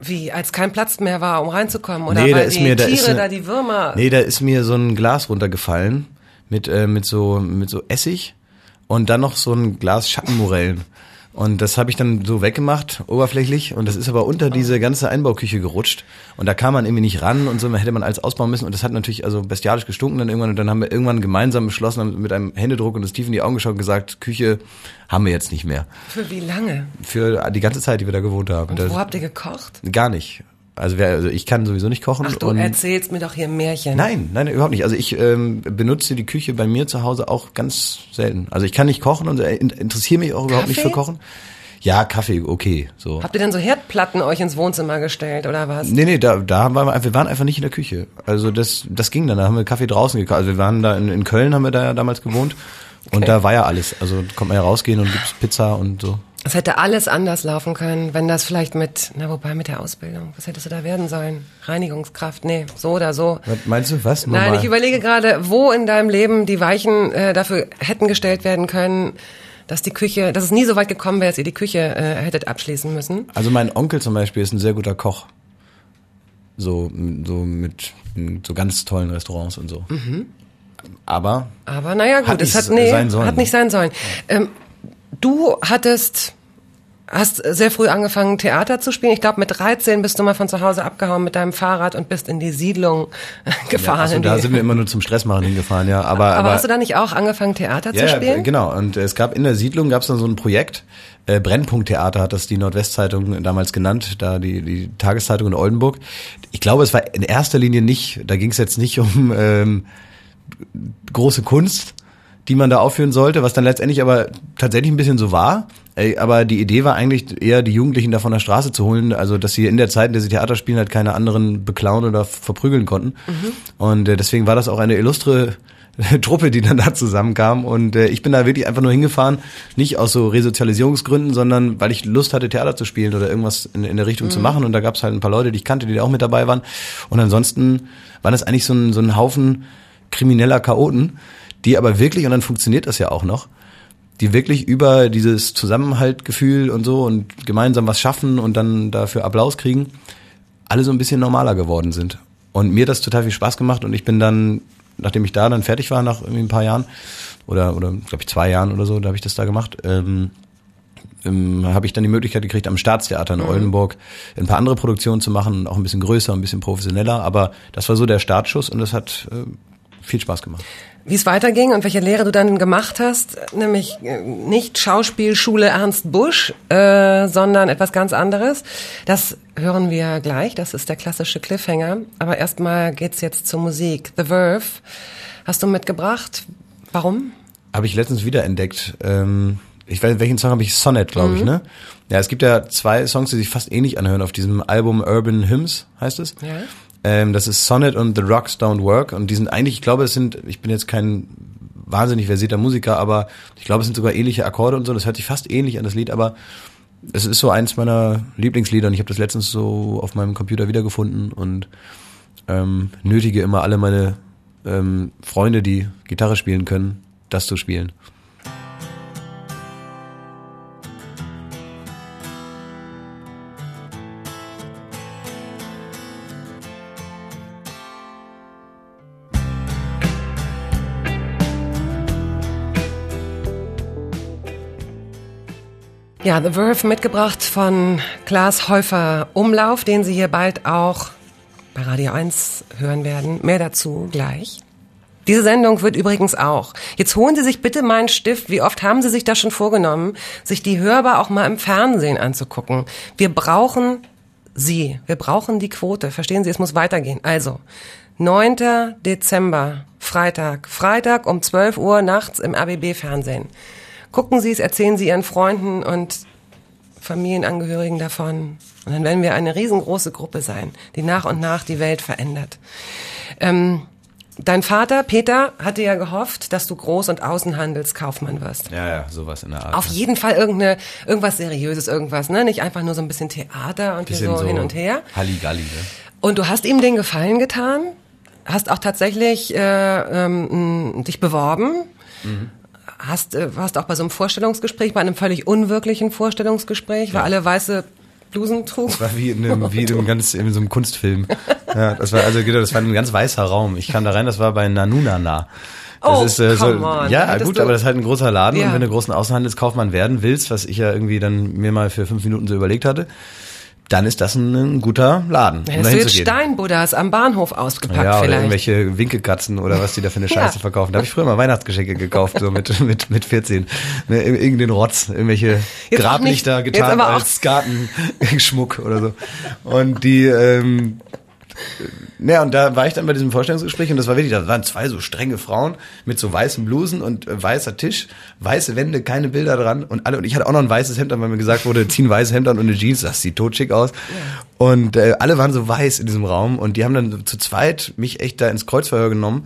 Wie, als kein Platz mehr war, um reinzukommen? Oder nee, weil da ist die mir, da Tiere, ist eine, da die Würmer... Nee, da ist mir so ein Glas runtergefallen mit, äh, mit, so, mit so Essig und dann noch so ein Glas Schattenmorellen. Und das habe ich dann so weggemacht, oberflächlich. Und das ist aber unter diese ganze Einbauküche gerutscht. Und da kam man irgendwie nicht ran und so, hätte man alles ausbauen müssen. Und das hat natürlich also bestialisch gestunken dann irgendwann. Und dann haben wir irgendwann gemeinsam beschlossen, haben mit einem Händedruck und uns tief in die Augen geschaut und gesagt, Küche haben wir jetzt nicht mehr. Für wie lange? Für die ganze Zeit, die wir da gewohnt haben. Und das, wo habt ihr gekocht? Gar nicht. Also, wer, also ich kann sowieso nicht kochen. Ach, du und erzählst mir doch hier Märchen. Nein, nein, überhaupt nicht. Also ich ähm, benutze die Küche bei mir zu Hause auch ganz selten. Also ich kann nicht kochen und äh, interessiere mich auch überhaupt Kaffee? nicht für Kochen. Ja, Kaffee, okay, so. Habt ihr denn so Herdplatten euch ins Wohnzimmer gestellt oder was? Nee, nee, da, da waren wir, wir waren einfach nicht in der Küche. Also das, das ging dann, da haben wir Kaffee draußen gekauft. Also wir waren da in, in Köln, haben wir da ja damals gewohnt. Und Okay. da war ja alles. Also kommt man ja rausgehen und gibt's Pizza und so. Es hätte alles anders laufen können, wenn das vielleicht mit, na wobei mit der Ausbildung, was hättest du da werden sollen? Reinigungskraft, nee, so oder so. Was meinst du, was? Nein, Normal. ich überlege gerade, wo in deinem Leben die Weichen äh, dafür hätten gestellt werden können, dass die Küche, dass es nie so weit gekommen wäre, dass ihr die Küche äh, hättet abschließen müssen. Also mein Onkel zum Beispiel ist ein sehr guter Koch. So, so mit so ganz tollen Restaurants und so. Mhm. Aber Aber naja gut, Hat es nicht hat, nee, sein sollen. hat nicht sein sollen. Ähm, du hattest, hast sehr früh angefangen Theater zu spielen. Ich glaube mit dreizehn bist du mal von zu Hause abgehauen mit deinem Fahrrad und bist in die Siedlung gefahren. ja, also in da die, sind wir immer nur zum Stressmachen hingefahren, ja. Aber, aber, aber hast du da nicht auch angefangen Theater ja, zu spielen? ja, genau. Und es gab in der Siedlung gab es dann so ein Projekt. Äh, Brennpunkt-Theater hat das die Nordwestzeitung damals genannt, da die, die Tageszeitung in Oldenburg. Ich glaube, es war in erster Linie nicht, da ging es jetzt nicht um ähm, große Kunst, die man da aufführen sollte, was dann letztendlich aber tatsächlich ein bisschen so war. Ey, aber die Idee war eigentlich eher, die Jugendlichen da von der Straße zu holen, also dass sie in der Zeit, in der sie Theater spielen, halt keine anderen beklauen oder verprügeln konnten. Mhm. Und äh, deswegen war das auch eine illustre Truppe, die dann da zusammenkam. Und äh, ich bin da wirklich einfach nur hingefahren, nicht aus so Resozialisierungsgründen, sondern weil ich Lust hatte, Theater zu spielen oder irgendwas in, in der Richtung mhm. zu machen. Und da gab es halt ein paar Leute, die ich kannte, die da auch mit dabei waren. Und ansonsten war das eigentlich so ein, so ein Haufen krimineller Chaoten, die aber wirklich, und dann funktioniert das ja auch noch, die wirklich über dieses Zusammenhaltgefühl und so und gemeinsam was schaffen und dann dafür Applaus kriegen, alle so ein bisschen normaler geworden sind. Und mir hat das total viel Spaß gemacht und ich bin dann, nachdem ich da dann fertig war, nach irgendwie ein paar Jahren, oder, oder glaube ich zwei Jahren oder so, da habe ich das da gemacht, ähm, ähm, habe ich dann die Möglichkeit gekriegt, am Staatstheater in mhm. Oldenburg ein paar andere Produktionen zu machen, auch ein bisschen größer, ein bisschen professioneller, aber das war so der Startschuss und das hat äh, viel Spaß gemacht. Wie es weiterging und welche Lehre du dann gemacht hast, nämlich nicht Schauspielschule Ernst Busch, äh, sondern etwas ganz anderes. Das hören wir gleich, das ist der klassische Cliffhanger. Aber erstmal geht's jetzt zur Musik. The Verve hast du mitgebracht. Warum? Habe ich letztens wiederentdeckt. Ähm, ich weiß, welchen Song habe ich? Sonnet, glaube mhm. ich, ne? Ja, es gibt ja zwei Songs, die sich fast ähnlich anhören auf diesem Album Urban Hymns, heißt es. Ja. Ähm, das ist Sonnet und The Rocks Don't Work und die sind eigentlich, ich glaube, es sind, ich bin jetzt kein wahnsinnig versierter Musiker, aber ich glaube, es sind sogar ähnliche Akkorde und so, das hört sich fast ähnlich an das Lied, aber es ist so eins meiner Lieblingslieder und ich habe das letztens so auf meinem Computer wiedergefunden und ähm, nötige immer alle meine ähm, Freunde, die Gitarre spielen können, das zu spielen. Ja, The Verve mitgebracht von Klaas Häufer Umlauf, den Sie hier bald auch bei Radio eins hören werden. Mehr dazu gleich. Diese Sendung wird übrigens auch. Jetzt holen Sie sich bitte meinen Stift. Wie oft haben Sie sich das schon vorgenommen, sich die Hörbar auch mal im Fernsehen anzugucken? Wir brauchen Sie. Wir brauchen die Quote. Verstehen Sie, es muss weitergehen. Also, neunter Dezember, Freitag. Freitag um zwölf Uhr nachts im R B B-Fernsehen. Gucken Sie es, erzählen Sie Ihren Freunden und Familienangehörigen davon. Und dann werden wir eine riesengroße Gruppe sein, die nach und nach die Welt verändert. Ähm, dein Vater, Peter, hatte ja gehofft, dass du Groß- und Außenhandelskaufmann wirst. Ja, ja, sowas in der Art. Auf jeden Fall irgendeine, irgendwas Seriöses, irgendwas, ne? Nicht einfach nur so ein bisschen Theater und bisschen hier so, so hin und her. Halligalli, ne? Und du hast ihm den Gefallen getan, hast auch tatsächlich äh, ähm, dich beworben. Mhm. Hast, warst auch bei so einem Vorstellungsgespräch, bei einem völlig unwirklichen Vorstellungsgespräch, weil ja. alle weiße Blusen trug? Das war wie in einem, wie in einem ganz, in so einem Kunstfilm. Ja, das war, also, das war ein ganz weißer Raum. Ich kam da rein, das war bei Nanunana. Das oh, ist, äh, so, come on. ja, gut, aber das ist halt ein großer Laden ja. und wenn du großen Außenhandelskaufmann werden willst, was ich ja irgendwie dann mir mal für fünf Minuten so überlegt hatte, dann ist das ein, ein guter Laden. Hättest um du jetzt Steinbuddhas am Bahnhof ausgepackt ja, oder vielleicht. irgendwelche Winkelkatzen oder was die da für eine Scheiße ja. verkaufen. Da habe ich früher mal Weihnachtsgeschenke gekauft, so mit mit mit vierzehn. Ne, irgendeinen Rotz, irgendwelche jetzt Grablichter nicht, getan als Gartenschmuck oder so. Und die ähm, ja, und da war ich dann bei diesem Vorstellungsgespräch und das war wirklich, da waren zwei so strenge Frauen mit so weißen Blusen und äh, weißer Tisch, weiße Wände, keine Bilder dran und alle, und ich hatte auch noch ein weißes Hemd an, weil mir gesagt wurde, zieh ein weißes Hemd an und eine Jeans, das sieht totschick aus. Ja. Und äh, alle waren so weiß in diesem Raum und die haben dann zu zweit mich echt da ins Kreuzverhör genommen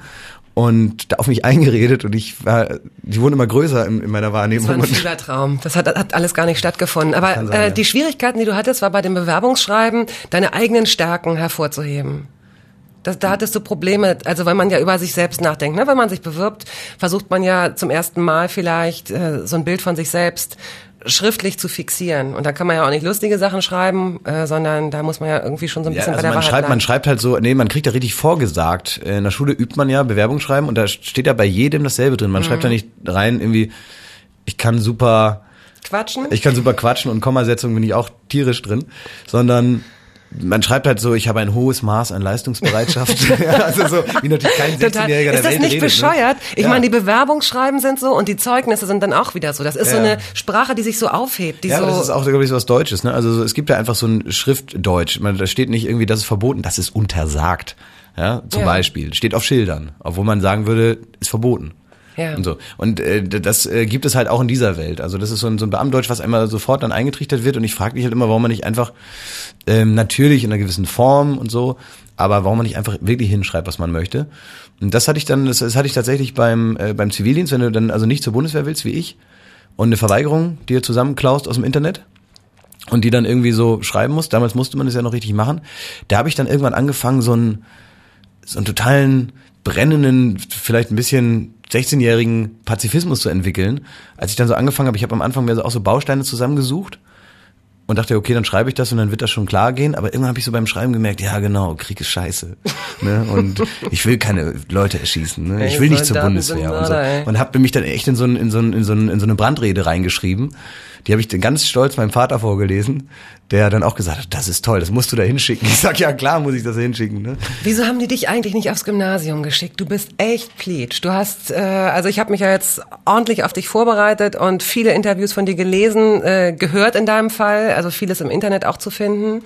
und da auf mich eingeredet und ich war, die wurden immer größer in, in meiner Wahrnehmung. Das war ein Fiebertraum. Das hat, hat alles gar nicht stattgefunden. Aber sein, äh, ja. die Schwierigkeiten, die du hattest, war bei dem Bewerbungsschreiben, deine eigenen Stärken hervorzuheben. Das, da hattest du Probleme, also weil man ja über sich selbst nachdenkt. Ne? Wenn man sich bewirbt, versucht man ja zum ersten Mal vielleicht äh, so ein Bild von sich selbst schriftlich zu fixieren. Und da kann man ja auch nicht lustige Sachen schreiben, äh, sondern da muss man ja irgendwie schon so ein bisschen ja, also bei der man Wahrheit schreibt, bleiben. Man schreibt halt so, nee, man kriegt ja richtig vorgesagt. In der Schule übt man ja Bewerbungsschreiben und da steht ja bei jedem dasselbe drin. Man mhm. schreibt ja nicht rein irgendwie, ich kann super quatschen. Ich kann super quatschen und Kommasetzung bin ich auch tierisch drin, sondern man schreibt halt so, ich habe ein hohes Maß an Leistungsbereitschaft. Also so, wie natürlich kein sechzehnjähriger der Welt redet. Ist das nicht bescheuert? Ne? Ich ja. meine, die Bewerbungsschreiben sind so und die Zeugnisse sind dann auch wieder so. Das ist ja. so eine Sprache, die sich so aufhebt. Die ja, so aber das ist auch, glaube ich, so was Deutsches. Ne? Also es gibt ja einfach so ein Schriftdeutsch. Man, da steht nicht irgendwie, das ist verboten, das ist untersagt. Ja, zum ja. Beispiel. Steht auf Schildern. Obwohl man sagen würde, ist verboten. Ja. Und so. Und äh, das äh, gibt es halt auch in dieser Welt. Also das ist so ein, so ein Beamtdeutsch, was einmal sofort dann eingetrichtert wird. Und ich frage mich halt immer, warum man nicht einfach ähm, natürlich in einer gewissen Form und so, aber warum man nicht einfach wirklich hinschreibt, was man möchte. Und das hatte ich dann, das, das hatte ich tatsächlich beim äh, beim Zivildienst, wenn du dann also nicht zur Bundeswehr willst wie ich und eine Verweigerung dir zusammenklaust aus dem Internet und die dann irgendwie so schreiben musst. Damals musste man das ja noch richtig machen. Da habe ich dann irgendwann angefangen, so einen so einen totalen brennenden, vielleicht ein bisschen sechzehnjährigen Pazifismus zu entwickeln. Als ich dann so angefangen habe, ich habe am Anfang mir so auch so Bausteine zusammengesucht und dachte, okay, dann schreibe ich das und dann wird das schon klar gehen. Aber irgendwann habe ich so beim Schreiben gemerkt, ja genau, Krieg ist scheiße. Ne? Und ich will keine Leute erschießen. Ne? Ich will nicht zur Bundeswehr und so. Und habe mich dann echt in so, ein, in, so ein, in, so ein, in so eine Brandrede reingeschrieben. Die habe ich dann ganz stolz meinem Vater vorgelesen, der dann auch gesagt hat, das ist toll, das musst du da hinschicken. Ich sag, ja klar muss ich das hinschicken. Ne? Wieso haben die dich eigentlich nicht aufs Gymnasium geschickt? Du bist echt pleatsch. Du hast, äh, also ich habe mich ja jetzt ordentlich auf dich vorbereitet und viele Interviews von dir gelesen, äh, gehört in deinem Fall, also vieles im Internet auch zu finden.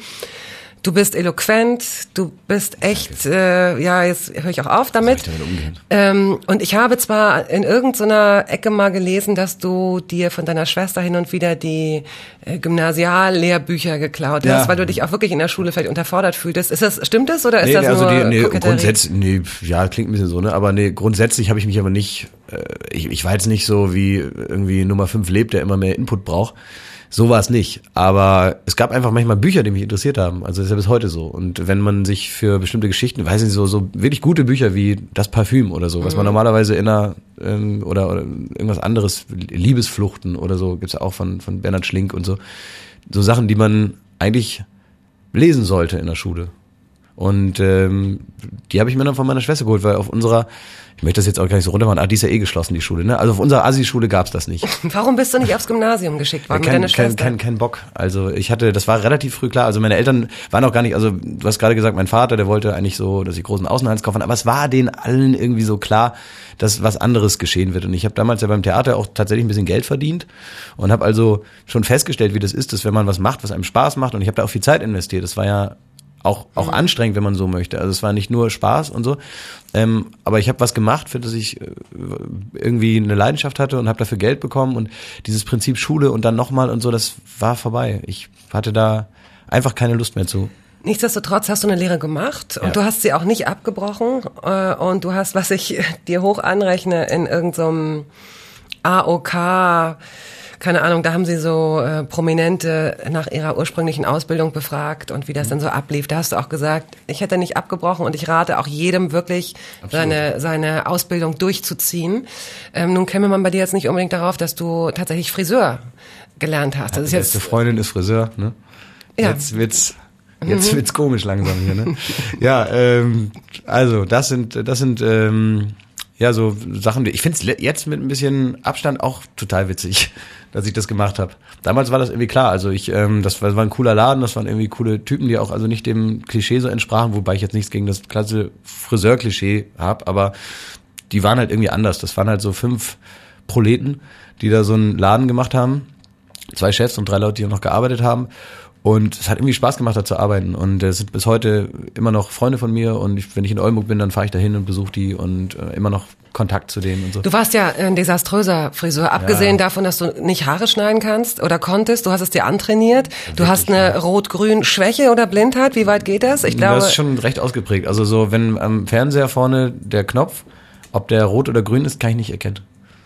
Du bist eloquent, du bist echt, äh, ja, jetzt höre ich auch auf damit. Soll ich damit umgehen? Ähm, und ich habe zwar in irgendeiner Ecke mal gelesen, dass du dir von deiner Schwester hin und wieder die äh, Gymnasiallehrbücher geklaut ja. hast, weil du dich auch wirklich in der Schule vielleicht unterfordert fühltest. Ist das, stimmt das oder ist nee, das also nur die, nee, Koketterie? grundsätzlich, nee, ja, klingt ein bisschen so, ne, aber nee, grundsätzlich habe ich mich aber nicht, äh, ich, ich war jetzt nicht so wie irgendwie Nummer fünf lebt, der immer mehr Input braucht. So war es nicht, aber es gab einfach manchmal Bücher, die mich interessiert haben, also das ist ja bis heute so. Und wenn man sich für bestimmte Geschichten, weiß nicht, so so wirklich gute Bücher wie Das Parfüm oder so, was man normalerweise in einer ähm, oder, oder irgendwas anderes, Liebesfluchten oder so, gibt's ja auch von von Bernhard Schlink und so, so Sachen, die man eigentlich lesen sollte in der Schule. Und ähm, die habe ich mir dann von meiner Schwester geholt, weil auf unserer, ich möchte das jetzt auch gar nicht so runter machen, ah, die ist ja eh geschlossen, die Schule, ne? Also auf unserer Assi-Schule gab's das nicht. Warum bist du nicht aufs Gymnasium geschickt worden ja, kein, mit deiner Schwester? Kein, kein, kein Bock. Also ich hatte, das war relativ früh klar, also meine Eltern waren auch gar nicht, also du hast gerade gesagt, mein Vater, der wollte eigentlich so, dass ich großen Außenhandelskauf habe, aber es war denen allen irgendwie so klar, dass was anderes geschehen wird. Und ich habe damals ja beim Theater auch tatsächlich ein bisschen Geld verdient und habe also schon festgestellt, wie das ist, dass wenn man was macht, was einem Spaß macht, und ich habe da auch viel Zeit investiert, das war ja auch auch mhm. anstrengend, wenn man so möchte. Also es war nicht nur Spaß und so, ähm, aber ich habe was gemacht, für das ich äh, irgendwie eine Leidenschaft hatte und habe dafür Geld bekommen, und dieses Prinzip Schule und dann nochmal und so, das war vorbei. Ich hatte da einfach keine Lust mehr zu. Nichtsdestotrotz hast du eine Lehre gemacht und ja. du hast sie auch nicht abgebrochen äh, und du hast, was ich dir hoch anrechne, in irgendeinem A O K, keine Ahnung, da haben sie so äh, Prominente nach ihrer ursprünglichen Ausbildung befragt und wie das dann so ablief. Da hast du auch gesagt, ich hätte nicht abgebrochen und ich rate auch jedem wirklich, seine seine Ausbildung durchzuziehen. Ähm, nun käme man bei dir jetzt nicht unbedingt darauf, dass du tatsächlich Friseur gelernt hast. Das ja, ist die jetzt beste Freundin ist Friseur, ne? Ja. Jetzt wird's Jetzt wird's komisch langsam hier, ne? Ja, ähm, also das sind, das sind ähm, ja so Sachen, die ich finde es jetzt mit ein bisschen Abstand auch total witzig, dass ich das gemacht habe. Damals war das irgendwie klar, also ich, ähm, das war, war ein cooler Laden, das waren irgendwie coole Typen, die auch also nicht dem Klischee so entsprachen, wobei ich jetzt nichts gegen das klassische Friseur-Klischee habe, aber die waren halt irgendwie anders. Das waren halt so fünf Proleten, die da so einen Laden gemacht haben, zwei Chefs und drei Leute, die noch gearbeitet haben. Und es hat irgendwie Spaß gemacht, da zu arbeiten. Und es sind bis heute immer noch Freunde von mir. Und ich, wenn ich in Oldenburg bin, dann fahre ich da hin und besuche die und äh, immer noch Kontakt zu denen und so. Du warst ja ein desaströser Friseur, abgesehen Ja. davon, dass du nicht Haare schneiden kannst oder konntest. Du hast es dir antrainiert. Du Wirklich, hast eine ja. Rot-Grün-Schwäche oder Blindheit. Wie weit geht das? Ich glaube, das ist schon recht ausgeprägt. Also so, wenn am Fernseher vorne der Knopf, ob der rot oder grün ist, kann ich nicht erkennen.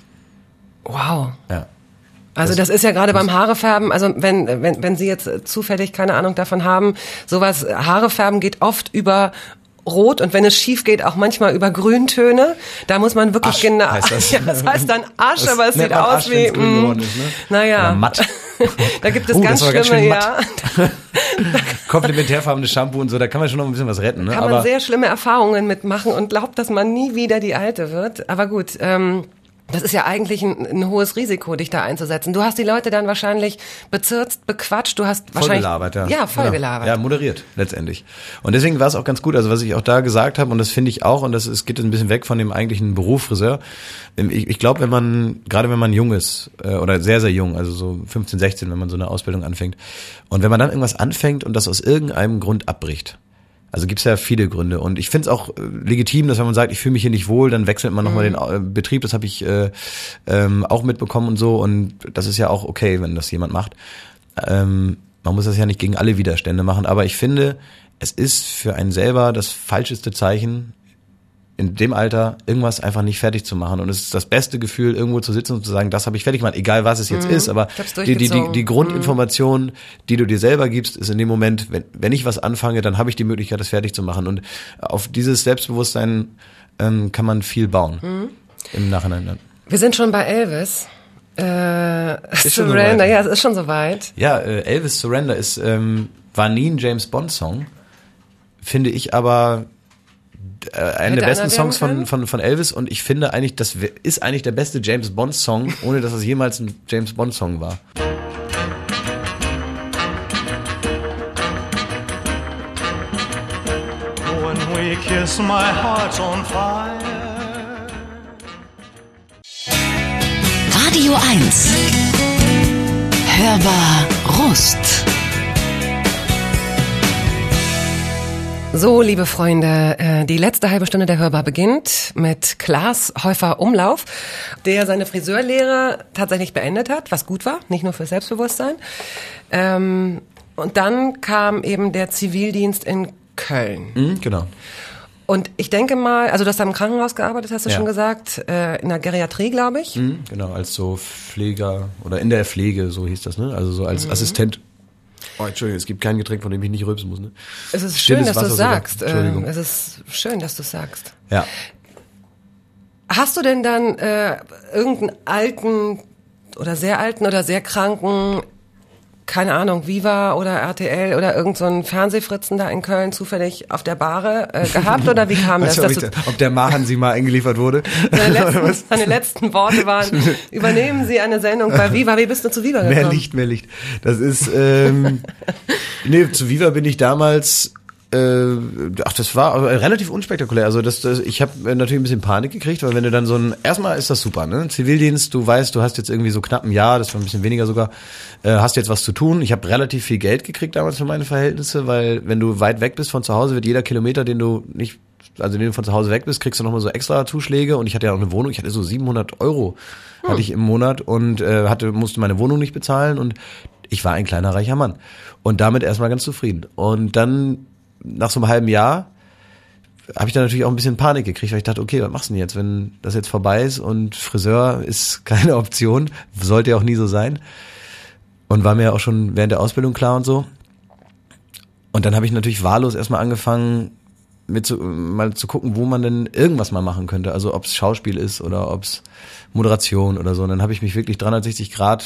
wow. Ja. Also das ist ja gerade beim Haarefärben, also wenn, wenn, wenn Sie jetzt zufällig keine Ahnung davon haben, sowas, Haarefärben geht oft über Rot und wenn es schief geht, auch manchmal über Grüntöne. Da muss man wirklich Asch genau, heißt das. ja, das heißt dann Asch, Das aber es nennt sieht man aus Asch, wie, wenn's grün mh, geworden ist, ne? naja, Oder matt. da gibt es Oh, ganz das war ganz schlimme, schön ja, matt. Komplementärfarbenes Shampoo und so, da kann man schon noch ein bisschen was retten, ne? kann Aber man sehr schlimme Erfahrungen mitmachen und glaubt, dass man nie wieder die Alte wird. Aber gut, ähm, das ist ja eigentlich ein, ein hohes Risiko, dich da einzusetzen. Du hast die Leute dann wahrscheinlich bezirzt, bequatscht, du hast wahrscheinlich... Vollgelabert, ja. Ja, vollgelabert. Genau. Ja, moderiert, letztendlich. Und deswegen war es auch ganz gut, also was ich auch da gesagt habe, und das finde ich auch, und das es geht ein bisschen weg von dem eigentlichen Beruf Friseur. Ich, ich glaube, wenn man, gerade wenn man jung ist, äh, oder sehr, sehr jung, also so fünfzehn, sechzehn, wenn man so eine Ausbildung anfängt, und wenn man dann irgendwas anfängt und das aus irgendeinem Grund abbricht, also gibt's ja viele Gründe und ich finde es auch äh, legitim, dass wenn man sagt, ich fühle mich hier nicht wohl, dann wechselt man nochmal mhm. den äh, Betrieb, das habe ich äh, ähm, auch mitbekommen und so und das ist ja auch okay, wenn das jemand macht. Ähm, man muss das ja nicht gegen alle Widerstände machen, aber ich finde, es ist für einen selber das falscheste Zeichen, in dem Alter irgendwas einfach nicht fertig zu machen und es ist das beste Gefühl, irgendwo zu sitzen und zu sagen, das habe ich fertig gemacht, egal was es jetzt mhm. ist, aber die, die, die, die Grundinformation, die du dir selber gibst, ist in dem Moment, wenn, wenn ich was anfange, dann habe ich die Möglichkeit, das fertig zu machen und auf dieses Selbstbewusstsein ähm, kann man viel bauen mhm. im Nachhinein dann. Wir sind schon bei Elvis. Äh, ist schon Surrender, so ja, es ist schon soweit. Ja, äh, Elvis Surrender ist, ähm, war nie ein James Bond Song, finde ich aber äh, einer der besten Songs von, von, von Elvis und ich finde eigentlich, das ist eigentlich der beste James Bond Song, ohne dass es jemals ein James Bond Song war. When we kiss, my heart's on fire. Radio eins. Hörbar Rust. So, liebe Freunde, die letzte halbe Stunde der Hörbar beginnt mit Klaas Häufer-Umlauf, der seine Friseurlehre tatsächlich beendet hat, was gut war, nicht nur für Selbstbewusstsein. Und dann kam eben der Zivildienst in Köln. Mhm, genau. Und ich denke mal, also du hast da im Krankenhaus gearbeitet, hast du ja. schon gesagt, in der Geriatrie, glaube ich. Mhm, genau, als so Pfleger oder in der Pflege, so hieß das, ne? Also so als mhm. Assistent. Oh, Entschuldigung, es gibt kein Getränk, von dem ich nicht rülpsen muss, ne? Es ist Stilles schön, dass du sagst. Sogar. Entschuldigung. Es ist schön, dass du sagst. Ja. Hast du denn dann äh, irgendeinen alten oder sehr alten oder sehr kranken, keine Ahnung, Viva oder R T L oder irgend so einen Fernsehfritzen da in Köln zufällig auf der Bahre äh, gehabt oder wie kam das? Weißt du, dass ob, ich, ob der Mahan Sie mal eingeliefert wurde? Seine letzten, seine letzten Worte waren, übernehmen Sie eine Sendung bei Viva. Wie bist du zu Viva gekommen? Mehr Licht, mehr Licht. Das ist, ähm, nee, zu Viva bin ich damals, äh, ach, das war relativ unspektakulär. Also das, das ich habe natürlich ein bisschen Panik gekriegt, weil wenn du dann so ein, erstmal ist das super, ne? Zivildienst, du weißt, du hast jetzt irgendwie so knapp ein Jahr, das war ein bisschen weniger sogar, äh, hast jetzt was zu tun. Ich habe relativ viel Geld gekriegt damals für meine Verhältnisse, weil wenn du weit weg bist von zu Hause, wird jeder Kilometer, den du nicht, also wenn du von zu Hause weg bist, kriegst du nochmal so extra Zuschläge und ich hatte ja auch eine Wohnung, ich hatte so siebenhundert Euro hm. hatte ich im Monat und äh, hatte musste meine Wohnung nicht bezahlen und ich war ein kleiner reicher Mann und damit erstmal ganz zufrieden. Und dann nach so einem halben Jahr habe ich dann natürlich auch ein bisschen Panik gekriegt, weil ich dachte, okay, was machst du denn jetzt, wenn das jetzt vorbei ist und Friseur ist keine Option, sollte ja auch nie so sein und war mir ja auch schon während der Ausbildung klar und so. Und dann habe ich natürlich wahllos erstmal angefangen, mit zu, mal zu gucken, wo man denn irgendwas mal machen könnte, also ob es Schauspiel ist oder ob es Moderation oder so. Und dann habe ich mich wirklich dreihundertsechzig Grad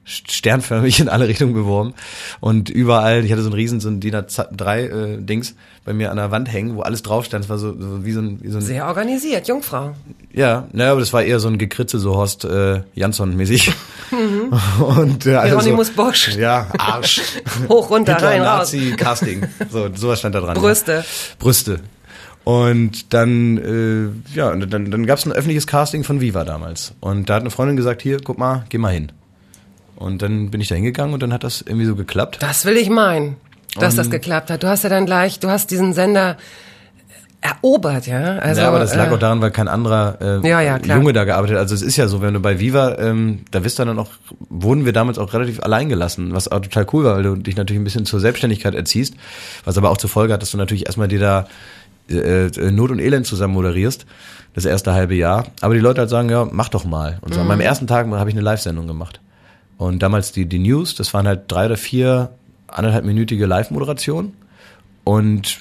sternförmig in alle Richtungen beworben und überall, ich hatte so ein riesen, so ein D I N A drei äh, Dings bei mir an der Wand hängen, wo alles drauf stand, das war so, so wie so ein... Wie so ein Sehr organisiert, Jungfrau. Ja, naja, aber das war eher so ein Gekritze, so Horst äh, Jansson-mäßig. und, äh, also Hieronymus so, Bosch. Ja, Arsch. Hoch, runter, rein, raus. Nazi-Casting. So, sowas stand da dran. Brüste. Ja. Brüste. Und dann, äh, ja, und dann, dann gab es ein öffentliches Casting von Viva damals. Und da hat eine Freundin gesagt, hier, guck mal, geh mal hin. Und dann bin ich da hingegangen und dann hat das irgendwie so geklappt. Das will ich meinen, dass um, das geklappt hat. Du hast ja dann gleich, du hast diesen Sender erobert, ja. Also, ja, aber das lag äh, auch daran, weil kein anderer äh, ja, ja, Junge da gearbeitet hat. Also es ist ja so, wenn du bei Viva, ähm, da bist du dann auch, wurden wir damals auch relativ allein gelassen, was auch total cool war, weil du dich natürlich ein bisschen zur Selbstständigkeit erziehst, was aber auch zur Folge hat, dass du natürlich erstmal dir da äh, Not und Elend zusammen moderierst, das erste halbe Jahr. Aber die Leute halt sagen, ja, mach doch mal. Und so mhm. an meinem ersten Tag habe ich eine Live-Sendung gemacht. Und damals die, die News, das waren halt drei oder vier anderthalbminütige Live-Moderationen. Und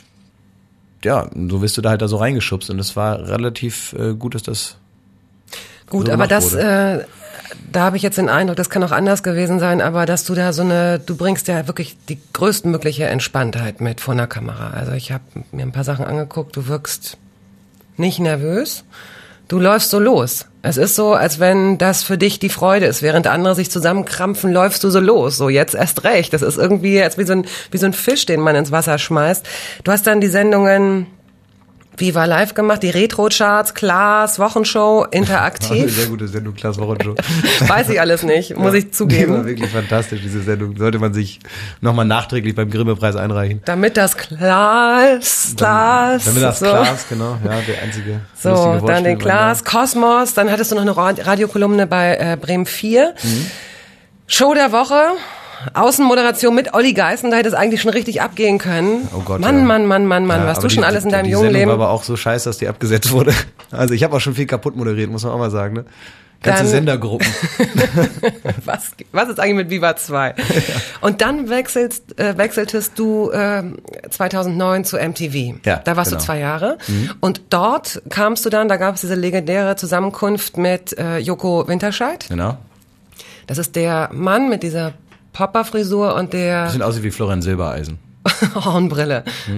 ja, so wirst du da halt da so reingeschubst. Und es war relativ äh, gut, dass das Gut, so aber das, wurde. äh, da habe ich jetzt den Eindruck, das kann auch anders gewesen sein, aber dass du da so eine, du bringst ja wirklich die größtmögliche Entspanntheit mit vor einer Kamera. Also ich habe mir ein paar Sachen angeguckt, du wirkst nicht nervös. Du läufst so los. Es ist so, als wenn das für dich die Freude ist. Während andere sich zusammenkrampfen, läufst du so los. So, jetzt erst recht. Das ist irgendwie als wie so ein, wie so ein Fisch, den man ins Wasser schmeißt. Du hast dann die Sendungen Viva Live gemacht, die Retro-Charts, Klaas, Wochenshow, interaktiv. Sehr gute Sendung, Klaas Wochenshow. Weiß ich alles nicht, muss ja, ich zugeben. Die war wirklich fantastisch, diese Sendung. Sollte man sich nochmal nachträglich beim Grimme-Preis einreichen. Damit das Klaas, Klaas. Damit das so. Klaas, genau, ja, der einzige. So, dann den Klaas, Kosmos, dann hattest du noch eine Radiokolumne bei äh, Bremen vier. Mhm. Show der Woche. Außenmoderation mit Olli Geißen, da hätte es eigentlich schon richtig abgehen können. Oh Gott, Mann, ja. Mann, Mann, Mann, Mann, ja, was du die, schon alles in deinem die jungen Sendung Leben. war aber auch so scheiße, dass die abgesetzt wurde. Also ich habe auch schon viel kaputt moderiert, muss man auch mal sagen, ne? Ganze Dann, Sendergruppen. was, was ist eigentlich mit Viva zwei? Ja. Und dann wechselst, äh, wechseltest du äh, zweitausendneun zu M T V. Ja, da warst genau. du zwei Jahre. Mhm. Und dort kamst du dann, da gab es diese legendäre Zusammenkunft mit äh, Joko Winterscheid. Genau. Das ist der Mann mit dieser Popperfrisur und der... Sieht aus wie Florian Silbereisen. Hornbrille. Hm.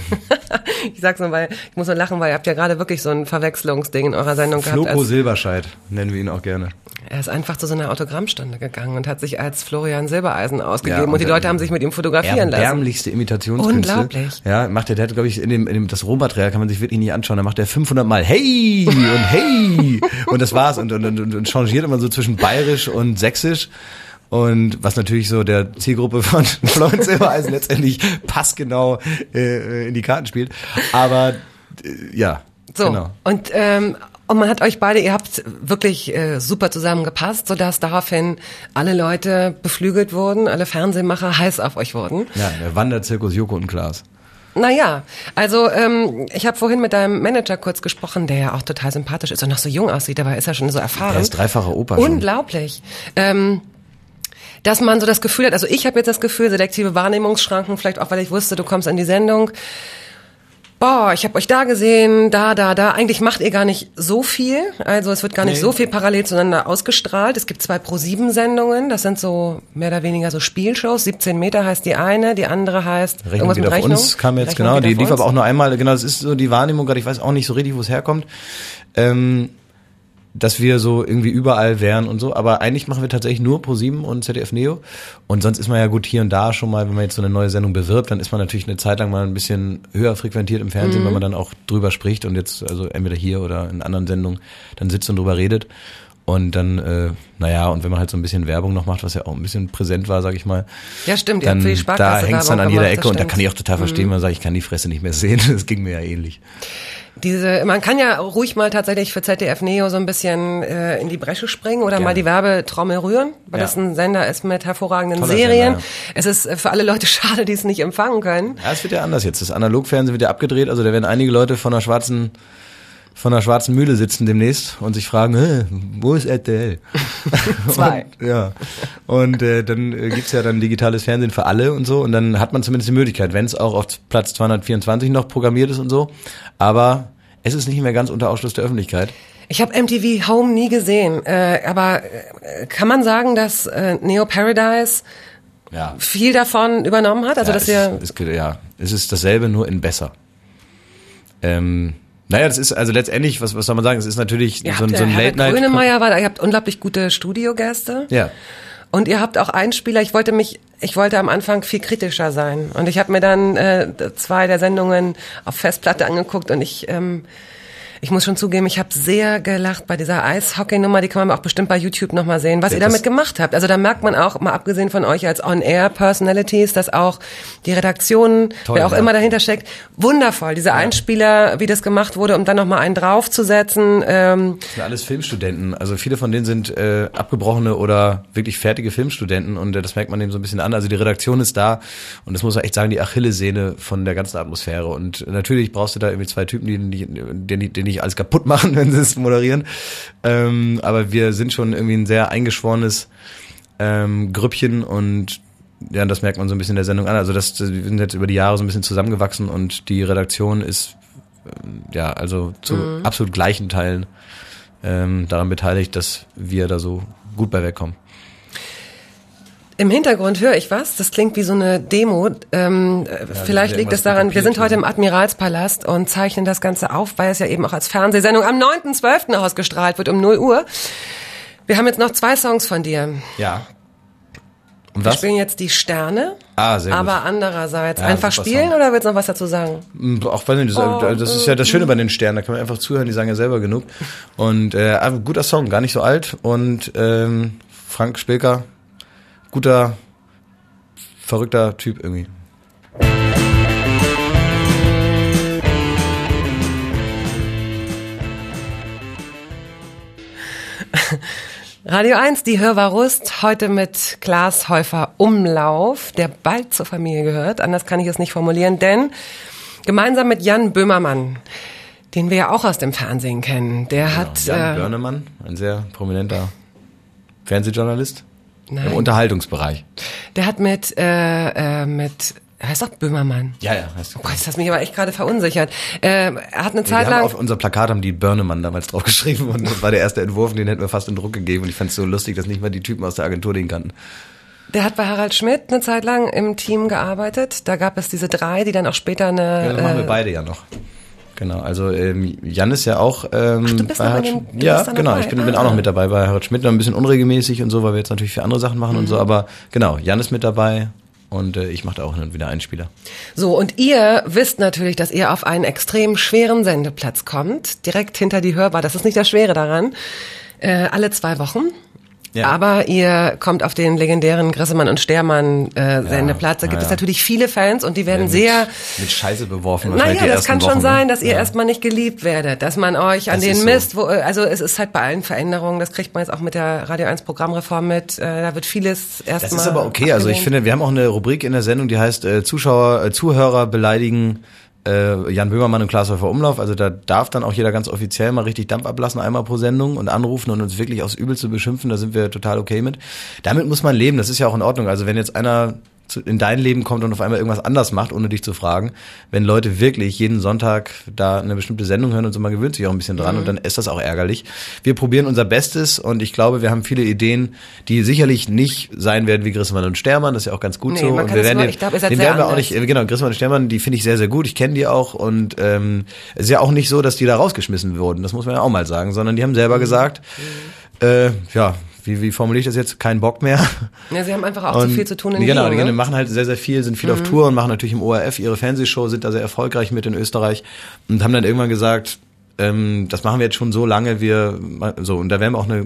Ich sag's nur, weil ich muss nur lachen, weil ihr habt ja gerade wirklich so ein Verwechslungsding in eurer Sendung Floko gehabt. Als, Silberscheid nennen wir ihn auch gerne. Er ist einfach zu so einer Autogrammstunde gegangen und hat sich als Florian Silbereisen ausgegeben Ja, und, und die Leute haben sich mit ihm fotografieren lassen. Erbärmlichste Imitationskünste. Unglaublich. Ja, macht er, der hat, glaube ich, in dem, in dem, das Rohmaterial kann man sich wirklich nicht anschauen, da macht er fünfhundert Mal hey und hey und das war's und, und, und, und changiert immer so zwischen bayerisch und sächsisch. Und was natürlich so der Zielgruppe von Florian Silbereisen letztendlich passgenau äh, in die Karten spielt. Aber äh, ja, so, genau. Und, ähm, und man hat euch beide, ihr habt wirklich äh, super zusammengepasst, sodass daraufhin alle Leute beflügelt wurden, alle Fernsehmacher heiß auf euch wurden. Ja, der Wanderzirkus Joko und Klaas. Naja, also ähm, ich habe vorhin mit deinem Manager kurz gesprochen, der ja auch total sympathisch ist und noch so jung aussieht, aber ist ja schon so erfahren. Er ist dreifacher Opa schon. Unglaublich. Ähm, dass man so das Gefühl hat, also ich habe jetzt das Gefühl, selektive Wahrnehmungsschranken, vielleicht auch, weil ich wusste, du kommst in die Sendung. Boah, ich habe euch da gesehen, da, da, da. Eigentlich macht ihr gar nicht so viel. Also es wird gar nicht Nee. so viel parallel zueinander ausgestrahlt. Es gibt zwei Pro sieben Sendungen. Das sind so mehr oder weniger so Spielshows. siebzehn Meter heißt die eine, die andere heißt Rechnung irgendwas geht mit auf Rechnung. uns, kam jetzt Rechnung genau, geht die auf lief uns. aber auch nur einmal, genau, das ist so die Wahrnehmung gerade, ich weiß auch nicht so richtig, wo es herkommt, ähm, dass wir so irgendwie überall wären und so, aber eigentlich machen wir tatsächlich nur Pro sieben und Z D F Neo und sonst ist man ja gut hier und da schon mal, wenn man jetzt so eine neue Sendung bewirbt, dann ist man natürlich eine Zeit lang mal ein bisschen höher frequentiert im Fernsehen, Mhm. weil man dann auch drüber spricht und jetzt, also entweder hier oder in anderen Sendungen, dann sitzt und drüber redet. Und dann, äh, naja, und wenn man halt so ein bisschen Werbung noch macht, was ja auch ein bisschen präsent war, sag ich mal. Ja, stimmt, ihr dann, habt für die da Sparkasse hängt's dann Werbung an jeder gemacht, Ecke das und da stimmt. kann ich auch total verstehen, wenn man sagt, ich kann die Fresse nicht mehr sehen. Das ging mir ja ähnlich. Diese, man kann ja ruhig mal tatsächlich für Z D F Neo so ein bisschen äh, in die Bresche springen oder Gerne. mal die Werbetrommel rühren, weil Ja. das ein Sender ist mit hervorragenden Toller Serien. Sender, ja. Es ist äh, für alle Leute schade, die es nicht empfangen können. Ja, es wird ja anders jetzt. Das Analogfernsehen wird ja abgedreht. Also da werden einige Leute von einer schwarzen, von einer schwarzen Mühle sitzen demnächst und sich fragen, Hä, wo ist R T L? Zwei. Und, ja. Und äh, dann äh, gibt's ja dann digitales Fernsehen für alle und so. Und dann hat man zumindest die Möglichkeit, wenn es auch auf Platz zweihundertvierundzwanzig noch programmiert ist und so. Aber es ist nicht mehr ganz unter Ausschluss der Öffentlichkeit. Ich habe M T V Home nie gesehen, äh, aber äh, kann man sagen, dass äh, Neo Paradise Ja. viel davon übernommen hat? Also ja, dass es, ihr es, ja, es ist dasselbe, nur in besser. Ähm, naja, das ist also letztendlich, was, was soll man sagen, es ist natürlich ihr so, habt, so ein Herbert Late-Night. Grönemeyer war da, ihr habt unglaublich gute Studiogäste. Ja. Und ihr habt auch Einspieler. Ich wollte mich, ich wollte am Anfang viel kritischer sein. Und ich habe mir dann äh, zwei der Sendungen auf Festplatte angeguckt und ich, ähm, ich muss schon zugeben, ich habe sehr gelacht bei dieser Eishockey-Nummer. Die kann man auch bestimmt bei YouTube nochmal sehen, was Ja, ihr damit gemacht habt. Also da merkt man auch, mal abgesehen von euch als On-Air-Personalities, dass auch die Redaktion, Toll, wer auch ja. immer dahinter steckt, wundervoll. Diese Einspieler, wie das gemacht wurde, um dann nochmal einen draufzusetzen. Ähm, Das sind alles Filmstudenten. Also viele von denen sind äh, abgebrochene oder wirklich fertige Filmstudenten und äh, das merkt man eben so ein bisschen an. Also die Redaktion ist da und das muss man echt sagen, die Achillessehne von der ganzen Atmosphäre. Und natürlich brauchst du da irgendwie zwei Typen, die, die, die, die nicht alles kaputt machen, wenn sie es moderieren. Ähm, aber wir sind schon irgendwie ein sehr eingeschworenes ähm, Grüppchen und ja, das merkt man so ein bisschen in der Sendung an. Also das, das, wir sind jetzt über die Jahre so ein bisschen zusammengewachsen und die Redaktion ist ähm, ja also zu mhm. absolut gleichen Teilen ähm, daran beteiligt, dass wir da so gut bei wegkommen. Im Hintergrund höre ich was, das klingt wie so eine Demo. Ähm, ja, vielleicht liegt es daran, wir sind heute im Admiralspalast und zeichnen das Ganze auf, weil es ja eben auch als Fernsehsendung am neunten zwölften ausgestrahlt wird um null Uhr. Wir haben jetzt noch zwei Songs von dir. Ja. Und wir was? spielen jetzt die Sterne, ah, sehr aber gut. andererseits Ja, einfach spielen Song. oder willst du noch was dazu sagen? Auch weiß nicht, das, das ist ja das Schöne bei den Sternen, da kann man einfach zuhören, die sagen ja selber genug. Und äh, ein guter Song, gar nicht so alt und ähm, Frank Spilker, guter, verrückter Typ irgendwie. Radio eins, die Hörbarust, heute mit Klaas Häufer Umlauf, der bald zur Familie gehört, anders kann ich es nicht formulieren, denn gemeinsam mit Jan Böhmermann, den wir ja auch aus dem Fernsehen kennen, der Genau, hat... Jan äh, Böhmermann, ein sehr prominenter Fernsehjournalist nein, im Unterhaltungsbereich. Der hat mit, äh, äh, mit, heißt doch Böhmermann. Ja, ja. Heißt Oh Gott, das hat mich aber echt gerade verunsichert. Äh, er hat eine Zeit wir lang... haben auf unser Plakat haben die Börnemann damals drauf geschrieben und das war der erste Entwurf, den hätten wir fast in Druck gegeben und ich fand es so lustig, dass nicht mal die Typen aus der Agentur den kannten. Der hat bei Harald Schmidt eine Zeit lang im Team gearbeitet. Da gab es diese drei, die dann auch später eine... Ja, das machen äh, wir beide ja noch. Genau, also ähm, Jan ist ja auch ähm, Ach, du bist bei noch Harald in dem- Schmidt. du Ja, bist da genau, dabei. ich bin, bin Ah. auch noch mit dabei bei Harald Schmidt, noch ein bisschen unregelmäßig und so, weil wir jetzt natürlich für andere Sachen machen Mhm. und so, aber genau, Jan ist mit dabei und äh, ich mache da auch hin und wieder Einspieler. So, und ihr wisst natürlich, dass ihr auf einen extrem schweren Sendeplatz kommt, direkt hinter die Hörbar. Das ist nicht das Schwere daran. Äh, alle zwei Wochen. Ja. Aber ihr kommt auf den legendären Grissemann und Stermann äh, Sendeplatz. Da gibt ja. es natürlich viele Fans und die werden mit, sehr... mit Scheiße beworfen. wahrscheinlich Naja, die das kann ersten schon Wochen, sein, ne? dass ihr ja. erstmal nicht geliebt werdet, dass man euch an Das den ist so. misst. Wo, also es ist halt bei allen Veränderungen, das kriegt man jetzt auch mit der Radio eins Programmreform mit, äh, da wird vieles erstmal... Das ist aber okay, also ich abgelehnt. finde, wir haben auch eine Rubrik in der Sendung, die heißt äh, Zuschauer, äh, Zuhörer beleidigen äh, Jan Böhmermann und Klaas Häufer Umlauf. Also da darf dann auch jeder ganz offiziell mal richtig Dampf ablassen, einmal pro Sendung und anrufen und uns wirklich aufs Übelste beschimpfen, da sind wir total okay mit. Damit muss man leben, das ist ja auch in Ordnung. Also wenn jetzt einer zu, in dein Leben kommt und auf einmal irgendwas anders macht, ohne dich zu fragen, wenn Leute wirklich jeden Sonntag da eine bestimmte Sendung hören und so, man gewöhnt sich auch ein bisschen dran Mhm. und dann ist das auch ärgerlich. Wir probieren unser Bestes und ich glaube, wir haben viele Ideen, die sicherlich nicht sein werden wie Grissemann und Stermann, das ist ja auch ganz gut Nee, so. man Und kann wir es werden nur- den- ich glaube, ihr seid den sehr werden wir auch anders. nicht, genau, Grissemann und Stermann, die finde ich sehr, sehr gut, ich kenne die auch und ähm, es ist ja auch nicht so, dass die da rausgeschmissen wurden, das muss man ja auch mal sagen, sondern die haben selber Mhm. gesagt, äh, ja, wie, wie formuliere ich das jetzt? Kein Bock mehr. Ja, sie haben einfach auch zu viel zu tun in Genau, Wien, die ne? machen halt sehr, sehr viel, sind viel auf Tour und machen natürlich im O R F ihre Fernsehshow, sind da sehr erfolgreich mit in Österreich und haben dann irgendwann gesagt, ähm, das machen wir jetzt schon so lange, wir, so, und da werden wir auch eine,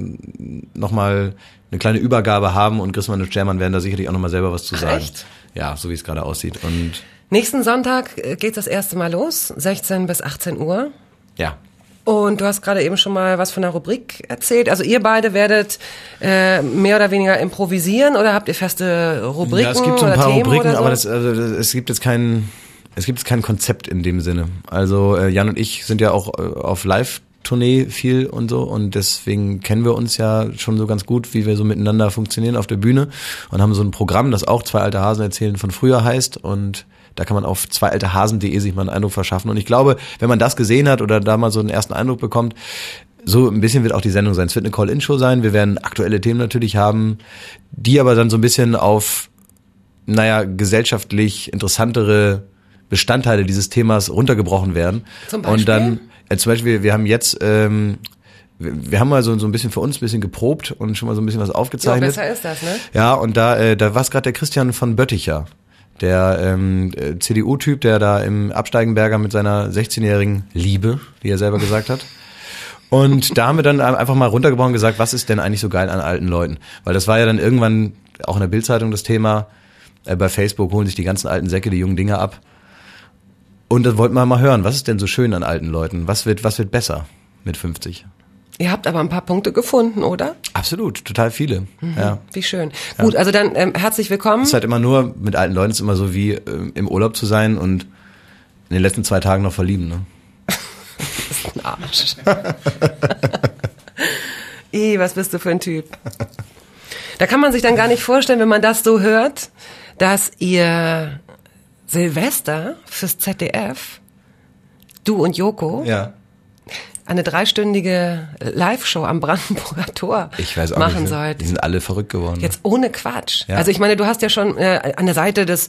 nochmal eine kleine Übergabe haben und Grissemann und Stermann werden da sicherlich auch nochmal selber was zu Ach, sagen. echt? Ja, so wie es gerade aussieht und Nächsten Sonntag äh, geht's das erste Mal los, sechzehn bis achtzehn Uhr. ja. Und du hast gerade eben schon mal was von der Rubrik erzählt. Also ihr beide werdet äh, mehr oder weniger improvisieren oder habt ihr feste Rubriken Ja, es gibt so ein oder paar Themen Rubriken, oder so? aber das, also, das, es gibt jetzt kein, es gibt jetzt kein Konzept in dem Sinne. Also äh, Jan und ich sind ja auch äh, auf Live-Tournee viel und so und deswegen kennen wir uns ja schon so ganz gut, wie wir so miteinander funktionieren auf der Bühne und haben so ein Programm, das auch zwei alte Hasen erzählen von früher heißt und da kann man auf zweialtehasen punkt de sich mal einen Eindruck verschaffen. Und ich glaube, wenn man das gesehen hat oder da mal so einen ersten Eindruck bekommt, so ein bisschen wird auch die Sendung sein. Es wird eine Call-In-Show sein. Wir werden aktuelle Themen natürlich haben, die aber dann so ein bisschen auf, naja, gesellschaftlich interessantere Bestandteile dieses Themas runtergebrochen werden. Zum Beispiel? Und dann, äh, zum Beispiel, wir haben jetzt, ähm, wir, wir haben mal so, so ein bisschen für uns ein bisschen geprobt und schon mal so ein bisschen was Ja, aufgezeichnet. besser ist das, ne? Ja, und da, äh, da war es gerade der Christian von Bötticher, der ähm, äh, C D U-Typ, der da im Absteigenberger mit seiner sechzehnjährigen Liebe, wie er selber gesagt hat. Und da haben wir dann einfach mal runtergebrochen und gesagt, was ist denn eigentlich so geil an alten Leuten? Weil das war ja dann irgendwann auch in der Bild-Zeitung das Thema. Äh, bei Facebook holen sich die ganzen alten Säcke die jungen Dinger ab. Und das wollten wir mal hören. Was ist denn so schön an alten Leuten? Was wird, was wird besser mit fünfzig? Ihr habt aber ein paar Punkte gefunden, oder? Absolut, total viele. Mhm, ja. Wie schön. Ja. Gut, also dann ähm, herzlich willkommen. Es ist halt immer nur, mit alten Leuten ist immer so wie ähm, im Urlaub zu sein und in den letzten zwei Tagen noch verlieben, ne? Das ist ein Arsch. Ih, was bist du für ein Typ? Da kann man sich dann gar nicht vorstellen, wenn man das so hört, dass ihr Silvester fürs Z D F, du und Joko, Ja. eine dreistündige Live-Show am Brandenburger Tor Ich weiß auch machen nicht. sollt. Die sind alle verrückt geworden. Jetzt ohne Quatsch. Ja. Also ich meine, du hast ja schon äh, an der Seite des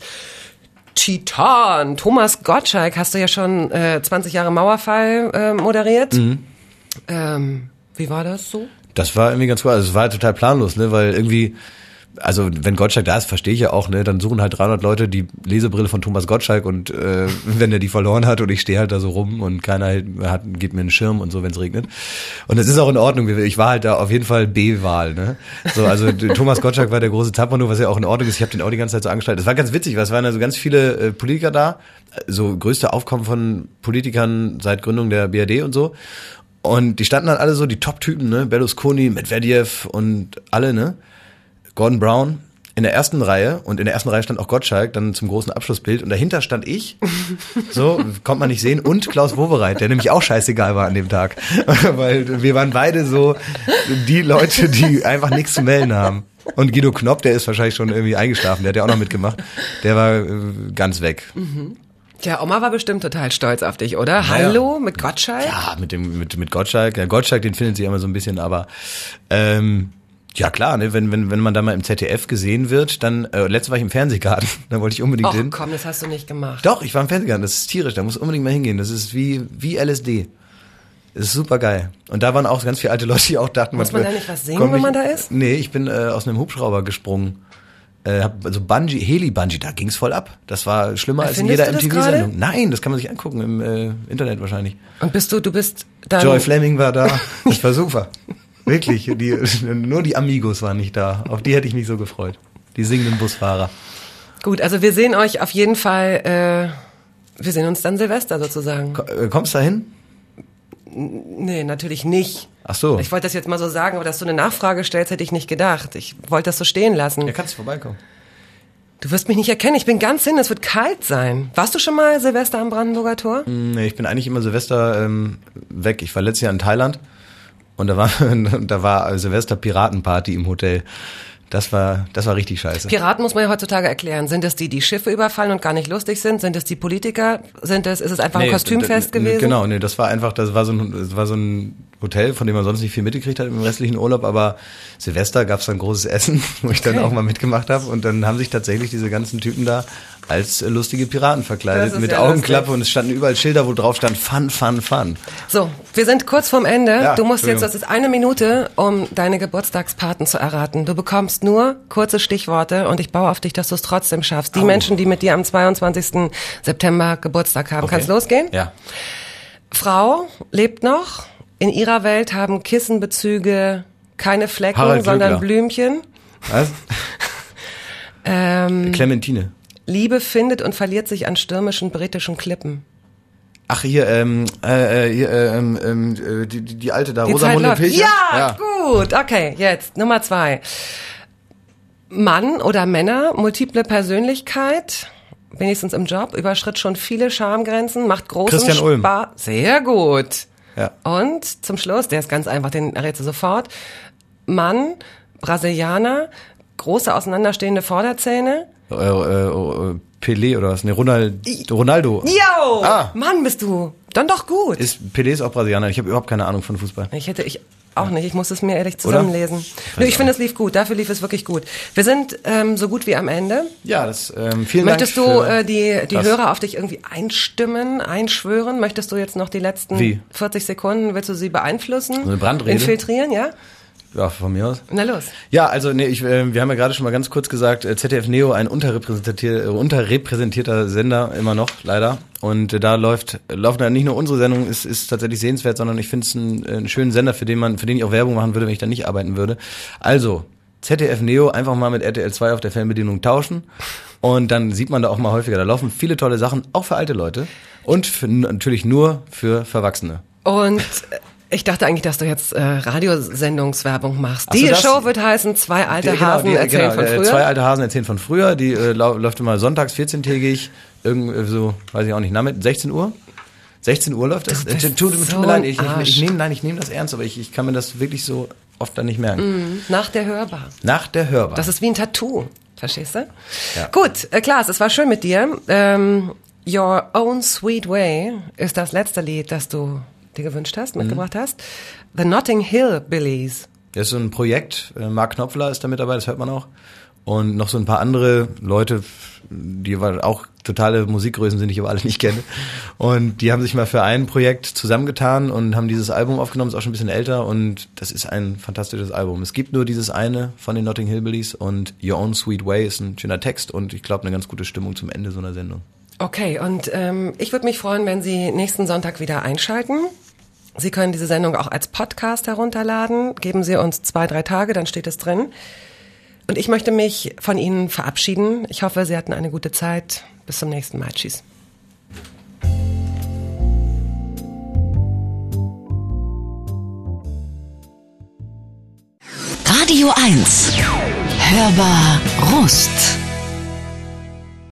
Titan Thomas Gottschalk hast du ja schon äh, zwanzig Jahre Mauerfall äh, moderiert. Mhm. Ähm, wie war das so? Das war irgendwie ganz cool. Also es war total planlos, ne, weil irgendwie, also wenn Gottschalk da ist, verstehe ich ja auch, ne, dann suchen halt dreihundert Leute die Lesebrille von Thomas Gottschalk und äh, wenn er die verloren hat und ich stehe halt da so rum und keiner hat, gibt mir einen Schirm und so, wenn es regnet. Und das ist auch in Ordnung. Ich war halt da auf jeden Fall B-Wahl, ne. So, also Thomas Gottschalk war der große Tampano, was ja auch in Ordnung ist. Ich habe den auch die ganze Zeit so angestaltet. Das war ganz witzig, weil es waren also ganz viele äh, Politiker da, so größte Aufkommen von Politikern seit Gründung der B R D und so. Und die standen dann alle so, die Top-Typen, ne, Berlusconi, Medvedev und alle, ne, Gordon Brown in der ersten Reihe und in der ersten Reihe stand auch Gottschalk, dann zum großen Abschlussbild und dahinter stand ich, so, konnte man nicht sehen, und Klaus Wowereit, der nämlich auch scheißegal war an dem Tag, weil wir waren beide so die Leute, die einfach nichts zu melden haben. Und Guido Knopp, der ist wahrscheinlich schon irgendwie eingeschlafen, der hat ja auch noch mitgemacht, der war äh, ganz weg. Mhm. Ja, Oma war bestimmt total stolz auf dich, oder? Naja. Hallo, mit Gottschalk? Ja, mit dem mit mit Gottschalk. Ja, Gottschalk, den findet sie immer so ein bisschen, aber ähm, ja klar, ne, wenn wenn wenn man da mal im Z D F gesehen wird, dann äh, letztes war ich im Fernsehgarten, da wollte ich unbedingt Och, hin. komm, das hast du nicht gemacht. Doch, ich war im Fernsehgarten, das ist tierisch, da muss unbedingt mal hingehen. Das ist wie wie L S D. Das ist super geil. Und da waren auch ganz viele alte Leute, die auch dachten, Muss man da nicht was singen, wenn man da ist? Nee, ich bin äh, aus einem Hubschrauber gesprungen. Äh, hab also Bungee, Heli-Bungee, da ging's voll ab. Das war schlimmer als in Erfindest jeder du M das T V-Sendung. Nein, das kann man sich angucken im äh, Internet wahrscheinlich. Und bist du, du bist dann... Joy Fleming war da. Das war super. Wirklich. Die, nur die Amigos waren nicht da. Auf die hätte ich mich so gefreut. Die singenden Busfahrer. Gut, also wir sehen euch auf jeden Fall, äh, wir sehen uns dann Silvester sozusagen. Ko- äh, Kommst du da hin? Nee, natürlich nicht. Ach so. Ich wollte das jetzt mal so sagen, aber dass du eine Nachfrage stellst, hätte ich nicht gedacht. Ich wollte das so stehen lassen. Ja, kannst du vorbeikommen. Du wirst mich nicht erkennen, ich bin ganz hin, es wird kalt sein. Warst du schon mal Silvester am Brandenburger Tor? Nee, ich bin eigentlich immer Silvester ähm, weg. Ich war letztes Jahr in Thailand und da war da war Silvester Piratenparty im Hotel. Das war das war richtig scheiße. Piraten muss man ja heutzutage erklären. Sind es die, die Schiffe überfallen und gar nicht lustig sind? Sind es die Politiker? Sind es, ist es einfach ein Nee, Kostümfest d- d- gewesen? Genau, nee, das war einfach, das war so ein, das war so ein Hotel, von dem man sonst nicht viel mitgekriegt hat im restlichen Urlaub, aber Silvester gab's dann großes Essen, wo ich dann Okay. auch mal mitgemacht habe und dann haben sich tatsächlich diese ganzen Typen da als äh, lustige Piraten Das verkleidet ist mit ja Augenklappe lustig. und es standen überall Schilder, wo drauf stand Fun, Fun, Fun. So, wir sind kurz vorm Ende. Ja, du musst jetzt, Entschuldigung. das ist eine Minute, um deine Geburtstagspaten zu erraten. Du bekommst nur kurze Stichworte und ich baue auf dich, dass du es trotzdem schaffst. Die Au. Menschen, die mit dir am zweiundzwanzigsten September Geburtstag haben. Okay. Kann's losgehen? Ja. Frau lebt noch. In ihrer Welt haben Kissenbezüge keine Flecken, Harald sondern Glöckler. Blümchen. Was? Ähm, Clementine. Liebe findet und verliert sich an stürmischen britischen Klippen. Ach, hier, ähm, äh, äh, hier, äh, ähm, ähm, äh, die, die, die alte da, Die Zeit Rosamunde läuft. Pilcher. Ja, gut. Okay, jetzt Nummer zwei. Mann oder Männer, multiple Persönlichkeit, wenigstens im Job, überschritt schon viele Schamgrenzen, macht großen Christian Ulm. Spaß. Sehr gut. Ja. Und zum Schluss, der ist ganz einfach, den errätst du sofort. Mann, Brasilianer, große auseinanderstehende Vorderzähne. Äh, äh, äh, Pelé oder was? Ne, Ronald, Ronaldo. Jo! Ah. Mann, bist du Dann doch gut. Ist, Pelé ist auch Brasilianer. Ich habe überhaupt keine Ahnung von Fußball. Ich hätte ich auch nicht. Ich muss es mir ehrlich zusammenlesen. Oder? Nö, ich finde, es lief gut. Dafür lief es wirklich gut. Wir sind ähm, so gut wie am Ende. Ja, das ähm, vielen Möchtest Dank. Möchtest du für, äh, die, die was? Hörer auf dich irgendwie einstimmen, einschwören? Möchtest du jetzt noch die letzten Wie? vierzig Sekunden, willst du sie beeinflussen? So eine Brandrede? Infiltrieren, ja? Ja, von mir aus. Na los. Ja, also nee, ich, äh, wir haben ja gerade schon mal ganz kurz gesagt, äh, Z D F Neo, ein unterrepräsentier, äh, unterrepräsentierter Sender, immer noch, leider. Und äh, da läuft, läuft dann nicht nur unsere Sendung, ist, ist tatsächlich sehenswert, sondern ich finde es einen, einen schönen Sender, für den man, für den ich auch Werbung machen würde, wenn ich da nicht arbeiten würde. Also, Z D F Neo einfach mal mit R T L zwei auf der Fernbedienung tauschen. Und dann sieht man da auch mal häufiger. Da laufen viele tolle Sachen, auch für alte Leute. Und für, natürlich nur für Verwachsene. Und ich dachte eigentlich, dass du jetzt äh, Radiosendungswerbung machst. Ach so, die das- Show wird heißen, zwei alte Die- Hasen die- erzählen genau, von äh, früher. Zwei alte Hasen erzählen von früher. Die äh, lau- läuft immer sonntags vierzehntägig, irgendwie so, weiß ich auch nicht, Nachmittag, sechzehn Uhr? sechzehn Uhr läuft das? Du bist Äh, tut, tut so mir leid, ein ich, ich, Arsch. ich nehme nein, ich nehme das ernst, aber ich, ich kann mir das wirklich so oft dann nicht merken. Mhm. Nach der Hörbar. Nach der Hörbar. Das ist wie ein Tattoo. Verstehst du? Ja. Gut, äh, Klaas, es war schön mit dir. Ähm, Your Own Sweet Way ist das letzte Lied, das du dir gewünscht hast, mitgebracht hast. The Notting Hill Billies. Das ist so ein Projekt, äh, Mark Knopfler ist da mit dabei, das hört man auch. Und noch so ein paar andere Leute, die auch totale Musikgrößen sind, die ich aber alle nicht kenne. Und die haben sich mal für ein Projekt zusammengetan und haben dieses Album aufgenommen, ist auch schon ein bisschen älter und das ist ein fantastisches Album. Es gibt nur dieses eine von den Notting Hillbillies und Your Own Sweet Way ist ein schöner Text und ich glaube eine ganz gute Stimmung zum Ende so einer Sendung. Okay, und ähm, ich würde mich freuen, wenn Sie nächsten Sonntag wieder einschalten. Sie können diese Sendung auch als Podcast herunterladen. Geben Sie uns zwei, drei Tage, dann steht es drin. Und ich möchte mich von Ihnen verabschieden. Ich hoffe, Sie hatten eine gute Zeit. Bis zum nächsten Mal. Tschüss. Radio eins. Hörbar Rust.